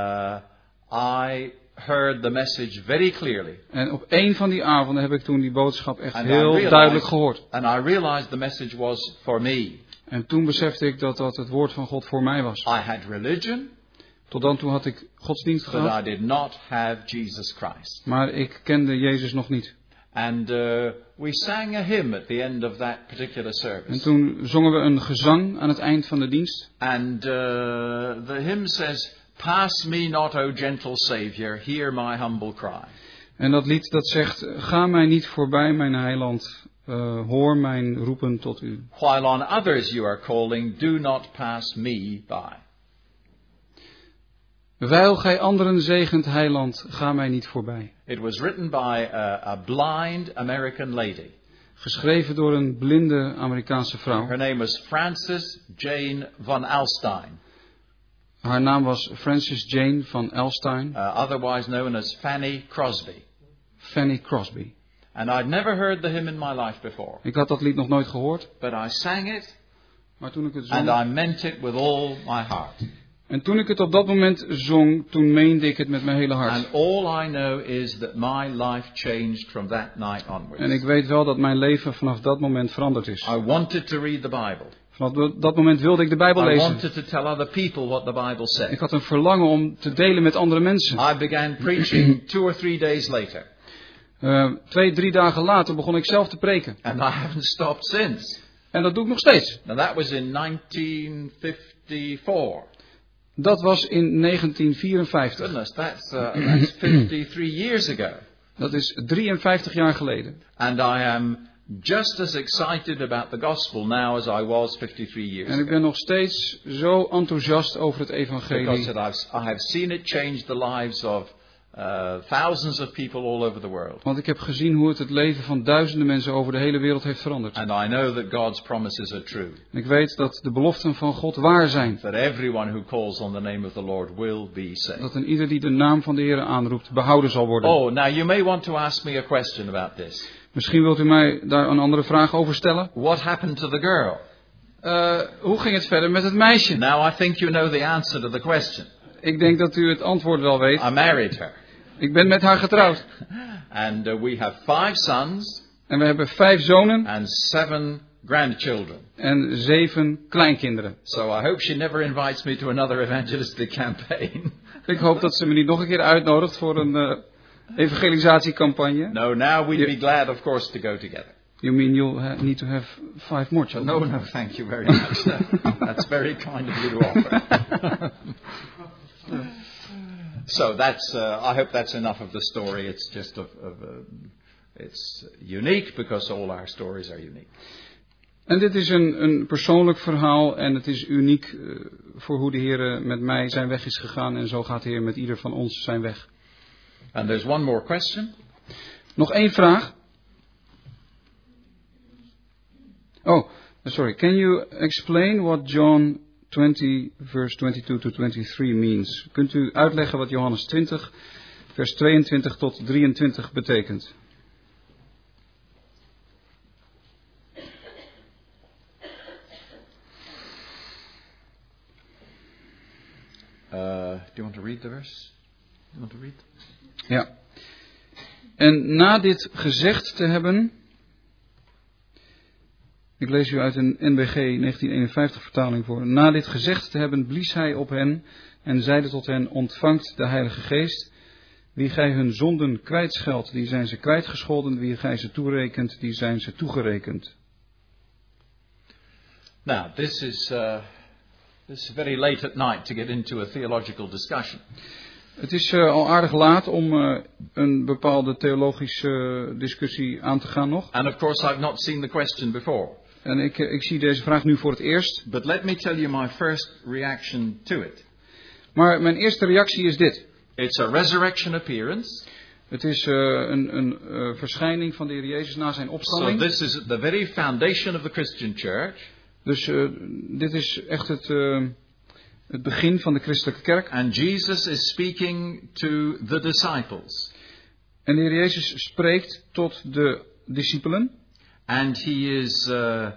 I heard the message very clearly. En op een van die avonden heb ik toen die boodschap echt heel duidelijk gehoord. And I realized the message was for me. En toen besefte ik dat dat het woord van God voor mij was. I had religion. Tot dan toe had ik godsdienst gehad. But I did not have Jesus Christ. Maar ik kende Jezus nog niet. And we sang a hymn at the end of that particular service. En toen zongen we een gezang aan het eind van de dienst. And the hymn says, "Pass me not, O gentle Savior, hear my humble cry." En dat lied dat zegt, ga mij niet voorbij, mijn heiland, hoor mijn roepen tot u. While on others you are calling, do not pass me by. Wijl gij anderen zegent, heiland, ga mij niet voorbij. It was written by a blind American lady. Geschreven door een blinde Amerikaanse vrouw. Her name was Frances Jane van Alstyne. Haar naam was Frances Jane van Alstyne. Otherwise known as Fanny Crosby. Fanny Crosby. And I'd never heard the hymn in my life before. Ik had dat lied nog nooit gehoord. But I sang it. Maar toen ik het zong. And I meant it with all my heart. En toen ik het op dat moment zong, toen meende ik het met mijn hele hart. And all I know is that my life changed from that night onwards. En ik weet wel dat mijn leven vanaf dat moment veranderd is. I wanted to read the Bible. Vanaf dat moment wilde ik de Bijbel I lezen. wanted to tell other people what the Bible said. Ik had een verlangen om te delen met andere mensen. I began preaching 2 or 3 days later. 2-3 dagen later begon ik zelf te preken. And I haven't stopped since. En dat doe ik nog steeds. Now that was in 1954. Dat was in 1954. Goodness, that's 53 years ago. Dat is 53 jaar geleden. And I am just as excited about the gospel now as I was 53 years En ik ago. ben nog steeds zo enthousiast over het evangelie. Because I have seen it change the lives of thousands of people all over the world. Want ik heb gezien hoe het leven van duizenden mensen over de hele wereld heeft veranderd. And I know that God's promises are true. En ik weet dat de beloften van God waar zijn. That everyone who calls on the name of the Lord will be saved. Dat een ieder die de naam van de Heer aanroept behouden zal worden. Oh, now you may want to ask me a question about this. Misschien wilt u mij daar een andere vraag over stellen. What happened to the girl? Hoe ging het verder met het meisje? Now I think you know the answer to the question. Ik denk dat u het antwoord wel weet. I married her. Ik ben met haar getrouwd. And we have 5 sons. En we hebben 5 zonen. And 7 grandchildren. En 7 kleinkinderen. So I hope she never invites me to another evangelistic campaign. Ik hoop dat ze me niet nog een keer uitnodigt voor een evangelisatiecampagne. No, now we'd be glad, of course, to go together. You mean you'll need to have 5 more children? No, thank you very much. That's very kind of you to offer. So that's. I hope that's enough of the story. It's just it's unique because all our stories are unique. En dit is een persoonlijk verhaal en het is uniek voor hoe de Heer met mij zijn weg is gegaan en zo gaat de Heer met ieder van ons zijn weg. And there's one more question. Nog 1 vraag. Oh, sorry. Can you explain what John 20 verse 22 to 23 means? Kunt u uitleggen wat Johannes 20 vers 22 tot 23 betekent? Do you want to read the verse? You want to read? Ja. En na dit gezegd te hebben, ik lees u uit een NBG 1951 vertaling voor. Na dit gezegd te hebben blies hij op hen en zeide tot hen, ontvangt de Heilige Geest. Wie gij hun zonden kwijtscheldt, die zijn ze kwijtgescholden. Wie gij ze toerekent, die zijn ze toegerekend. Now, this is very late at night to get into a theological discussion. Het is al aardig laat om een bepaalde theologische discussie aan te gaan nog. And of course I've not seen the question before. En ik zie deze vraag nu voor het eerst. But let me tell you my first reaction to it. Maar mijn eerste reactie is dit. It's a resurrection appearance. Het is een verschijning van de Heer Jezus na zijn opstanding. So this is the very foundation of the Christian church. Dus dit is echt het begin van de christelijke kerk. And Jesus is speaking to the disciples. En de Heer Jezus spreekt tot de discipelen. And he is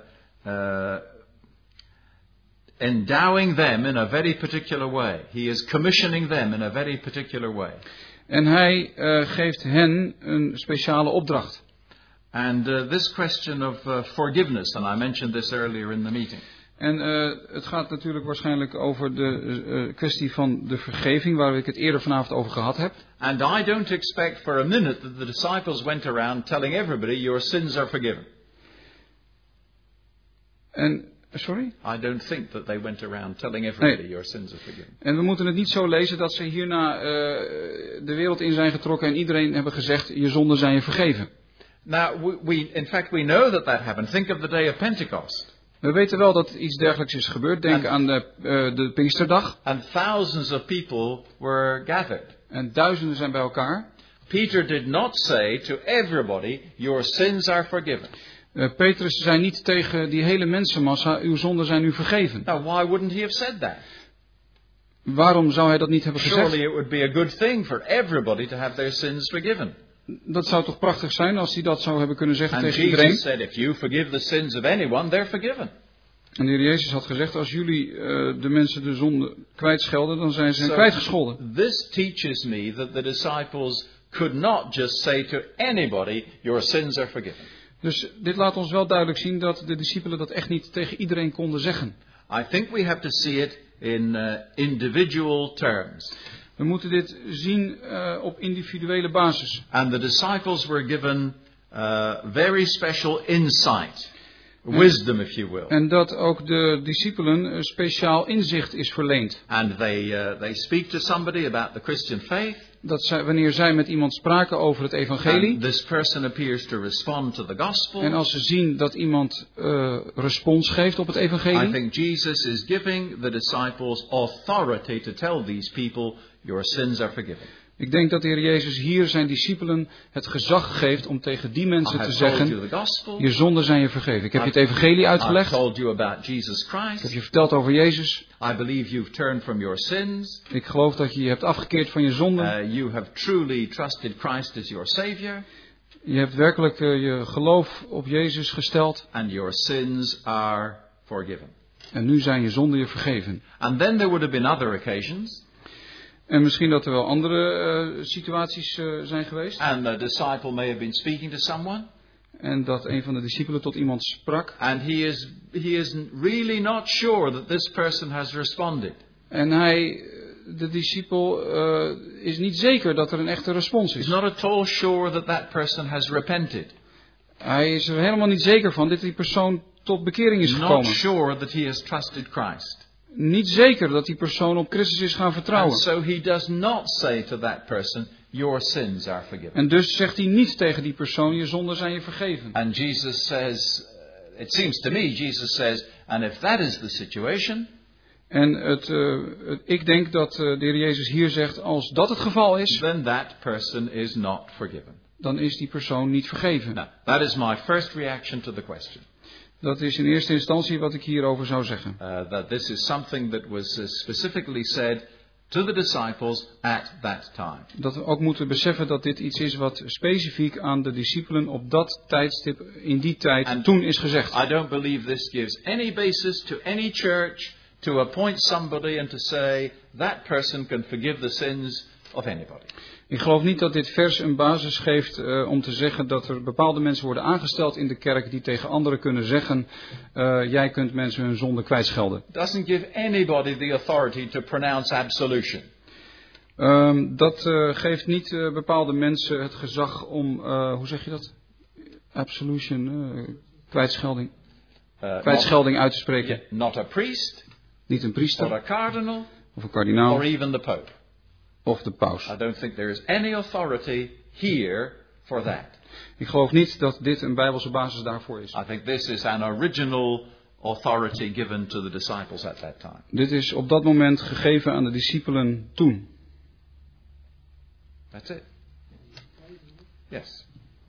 endowing them in a very particular way. He is commissioning them in a very particular way. En hij geeft hen een speciale opdracht. And this question of forgiveness, and I mentioned this earlier in the meeting. En het gaat natuurlijk waarschijnlijk over de kwestie van de vergeving, waar ik het eerder vanavond over gehad heb. And I don't expect for a minute that the disciples went around telling everybody your sins are forgiven. En, sorry? I don't think that they went around telling everybody your sins are forgiven. En we moeten het niet zo lezen dat ze hierna de wereld in zijn getrokken en iedereen hebben gezegd, je zonden zijn je vergeven. Now, in fact, we know that happened. Think of the day of Pentecost. We weten wel dat iets dergelijks is gebeurd. Denk aan de Pinksterdag. And thousands of people were gathered. En duizenden zijn bij elkaar. Peter did not say to everybody, your sins are forgiven. Petrus zei niet tegen die hele mensenmassa, uw zonden zijn u vergeven. Now, why wouldn't he have said that? Waarom zou hij dat niet hebben gezegd? Surely it would be a good thing for everybody to have their sins forgiven. Dat zou toch prachtig zijn als hij dat zou hebben kunnen zeggen And tegen Jesus iedereen. said, if you forgive the sins of anyone, they're forgiven. En de Heer Jezus had gezegd, als jullie de mensen de zonde kwijtschelden, dan zijn ze kwijtgescholden. This teaches me that the disciples could not just say to anybody, your sins are forgiven. Dus dit laat ons wel duidelijk zien dat de discipelen dat echt niet tegen iedereen konden zeggen. I think we have to see it in individual terms. We moeten dit zien op individuele basis. And the disciples were given very special insight. Wisdom, if you will. En dat ook de discipelen speciaal inzicht is verleend. And they speak to somebody about the Christian faith. Dat wanneer zij met iemand spraken over het evangelie. And this person appears to respond to the gospel. En als ze zien dat iemand respons geeft op het evangelie. I think Jesus is giving the disciples authority to tell these people, your sins are forgiven. Ik denk dat de Heer Jezus hier zijn discipelen het gezag geeft om tegen die mensen te zeggen, je zonden zijn je vergeven. Ik heb je het evangelie uitgelegd. Ik heb je verteld over Jezus. Ik geloof dat je je hebt afgekeerd van je zonden. Je hebt werkelijk je geloof op Jezus gesteld. En nu zijn je zonden je vergeven. And then there would have been other occasions. En misschien dat er wel andere situaties zijn geweest. And the disciple may have been speaking to someone. En dat een van de discipelen tot iemand sprak. And he is really not sure that this person has responded. En de discipel is niet zeker dat er een echte respons is. He's not at all sure that that person has repented. Hij is er helemaal niet zeker van dat die persoon tot bekering is gekomen. Not sure that he has trusted Christ. Niet zeker dat die persoon op Christus is gaan vertrouwen. And so he does not say to that person, your sins are forgiven. En dus zegt hij niet tegen die persoon, je zonden zijn je vergeven. And Jesus says, it seems to me, Jesus says, and if that is the situation. En ik denk dat de Heer Jezus hier zegt, als dat het geval is, then that person is not forgiven. Dan is die persoon niet vergeven. Now, that is my first reaction to the question. Dat is in eerste instantie wat ik hierover zou zeggen. That this is something that was specifically said to the disciples at that time. Dat we ook moeten beseffen dat dit iets is wat specifiek aan de discipelen op dat tijdstip, in die tijd, toen is gezegd. I don't believe this gives any basis to any church to appoint somebody and to say that person can forgive the sins of anybody. Ik geloof niet dat dit vers een basis geeft om te zeggen dat er bepaalde mensen worden aangesteld in de kerk die tegen anderen kunnen zeggen, jij kunt mensen hun zonde kwijtschelden. Doesn't give anybody the authority to pronounce absolution. Dat geeft niet bepaalde mensen het gezag om, hoe zeg je dat? Absolution, kwijtschelding. Kwijtschelding uit te spreken. Yeah, not a priest. Niet een priester. Or a cardinal. Of een kardinaal. Or even the pope. Of de paus. I don't think there is any authority here for that. Ik geloof niet dat dit een bijbelse basis daarvoor is. I think this is an original authority given to the disciples at that time. Dit is op dat moment gegeven aan de discipelen toen. That's it. Yes.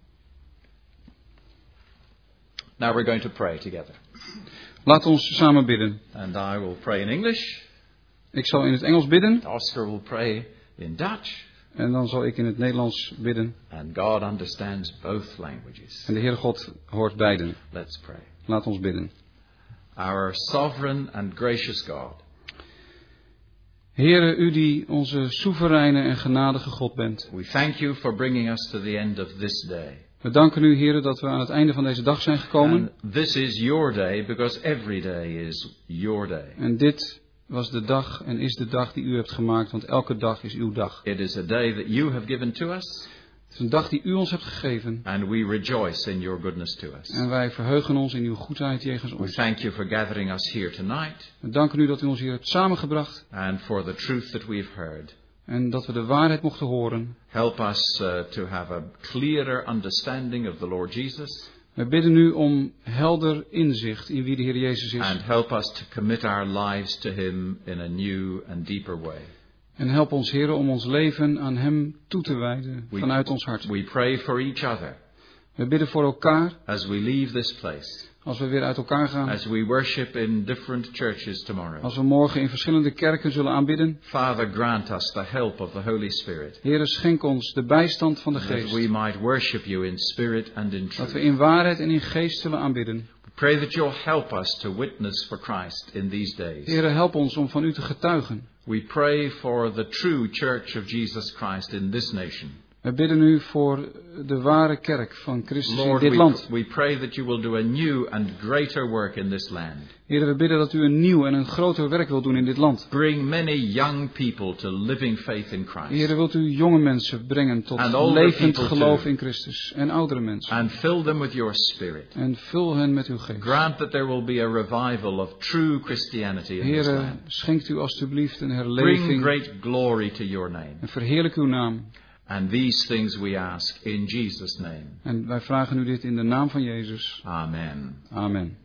Now we're going to pray together. Laat ons samen bidden. And I will pray in English. Ik zal in het Engels bidden. Oscar will pray in Dutch. En dan zal ik in het Nederlands bidden. And God understands both languages. En de Heere God hoort beiden. Let's pray. Laat ons bidden. Our sovereign and gracious God. Heere, u die onze soevereine en genadige God bent. We thank you for bringing us to the end of this day. We danken u, Heere, dat we aan het einde van deze dag zijn gekomen. And this is your day because every day is your day. En dit was de dag en is de dag die u hebt gemaakt, want elke dag is uw dag. It is a day that you have given to us. Het is een dag die u ons hebt gegeven. And we rejoice in your goodness to us. En wij verheugen ons in uw goedheid jegens ons. We thank you for gathering us here tonight. We danken u dat u ons hier hebt samengebracht. And for the truth that we've heard. En dat we de waarheid mochten horen. Help us to have a clearer understanding of the Lord Jesus. We bidden u om helder inzicht in wie de Heer Jezus is. And help us to commit our lives to Him in a new and deeper way. En help ons, Heere, om ons leven aan hem toe te wijden vanuit ons hart. We pray for each other. We bidden voor elkaar. As we leave this place. Als we weer uit elkaar gaan. As we worship in different churches tomorrow. Als we morgen in verschillende kerken zullen aanbidden. Father, grant us the help of the Holy Spirit. Heere, schenk ons de bijstand van de Geest. That we might worship you in spirit and in truth. Dat we in waarheid en in geest zullen aanbidden. We pray that you'll help us to witness for Christ in these days. Heere, help ons om van u te getuigen. We pray for the true church of Jesus Christ in this nation. We bidden u voor de ware kerk van Christus Lord, in dit land. we pray that you will do a new and greater work in this land. Heer, we bidden dat u een nieuw en een groter werk wilt doen in dit land. Bring many young people to living faith in Christ. Heer, wilt u jonge mensen brengen tot levend geloof in Christus. En oudere mensen. And fill them with your spirit. En vul hen met uw geest. Grant that there will be a revival of true Christianity in this land. Heer, schenkt u alstublieft een herleving. Bring great glory to your name. En verheerlijk uw naam. And these things we ask in Jesus' name. En wij vragen u dit in de naam van Jezus. Amen. Amen.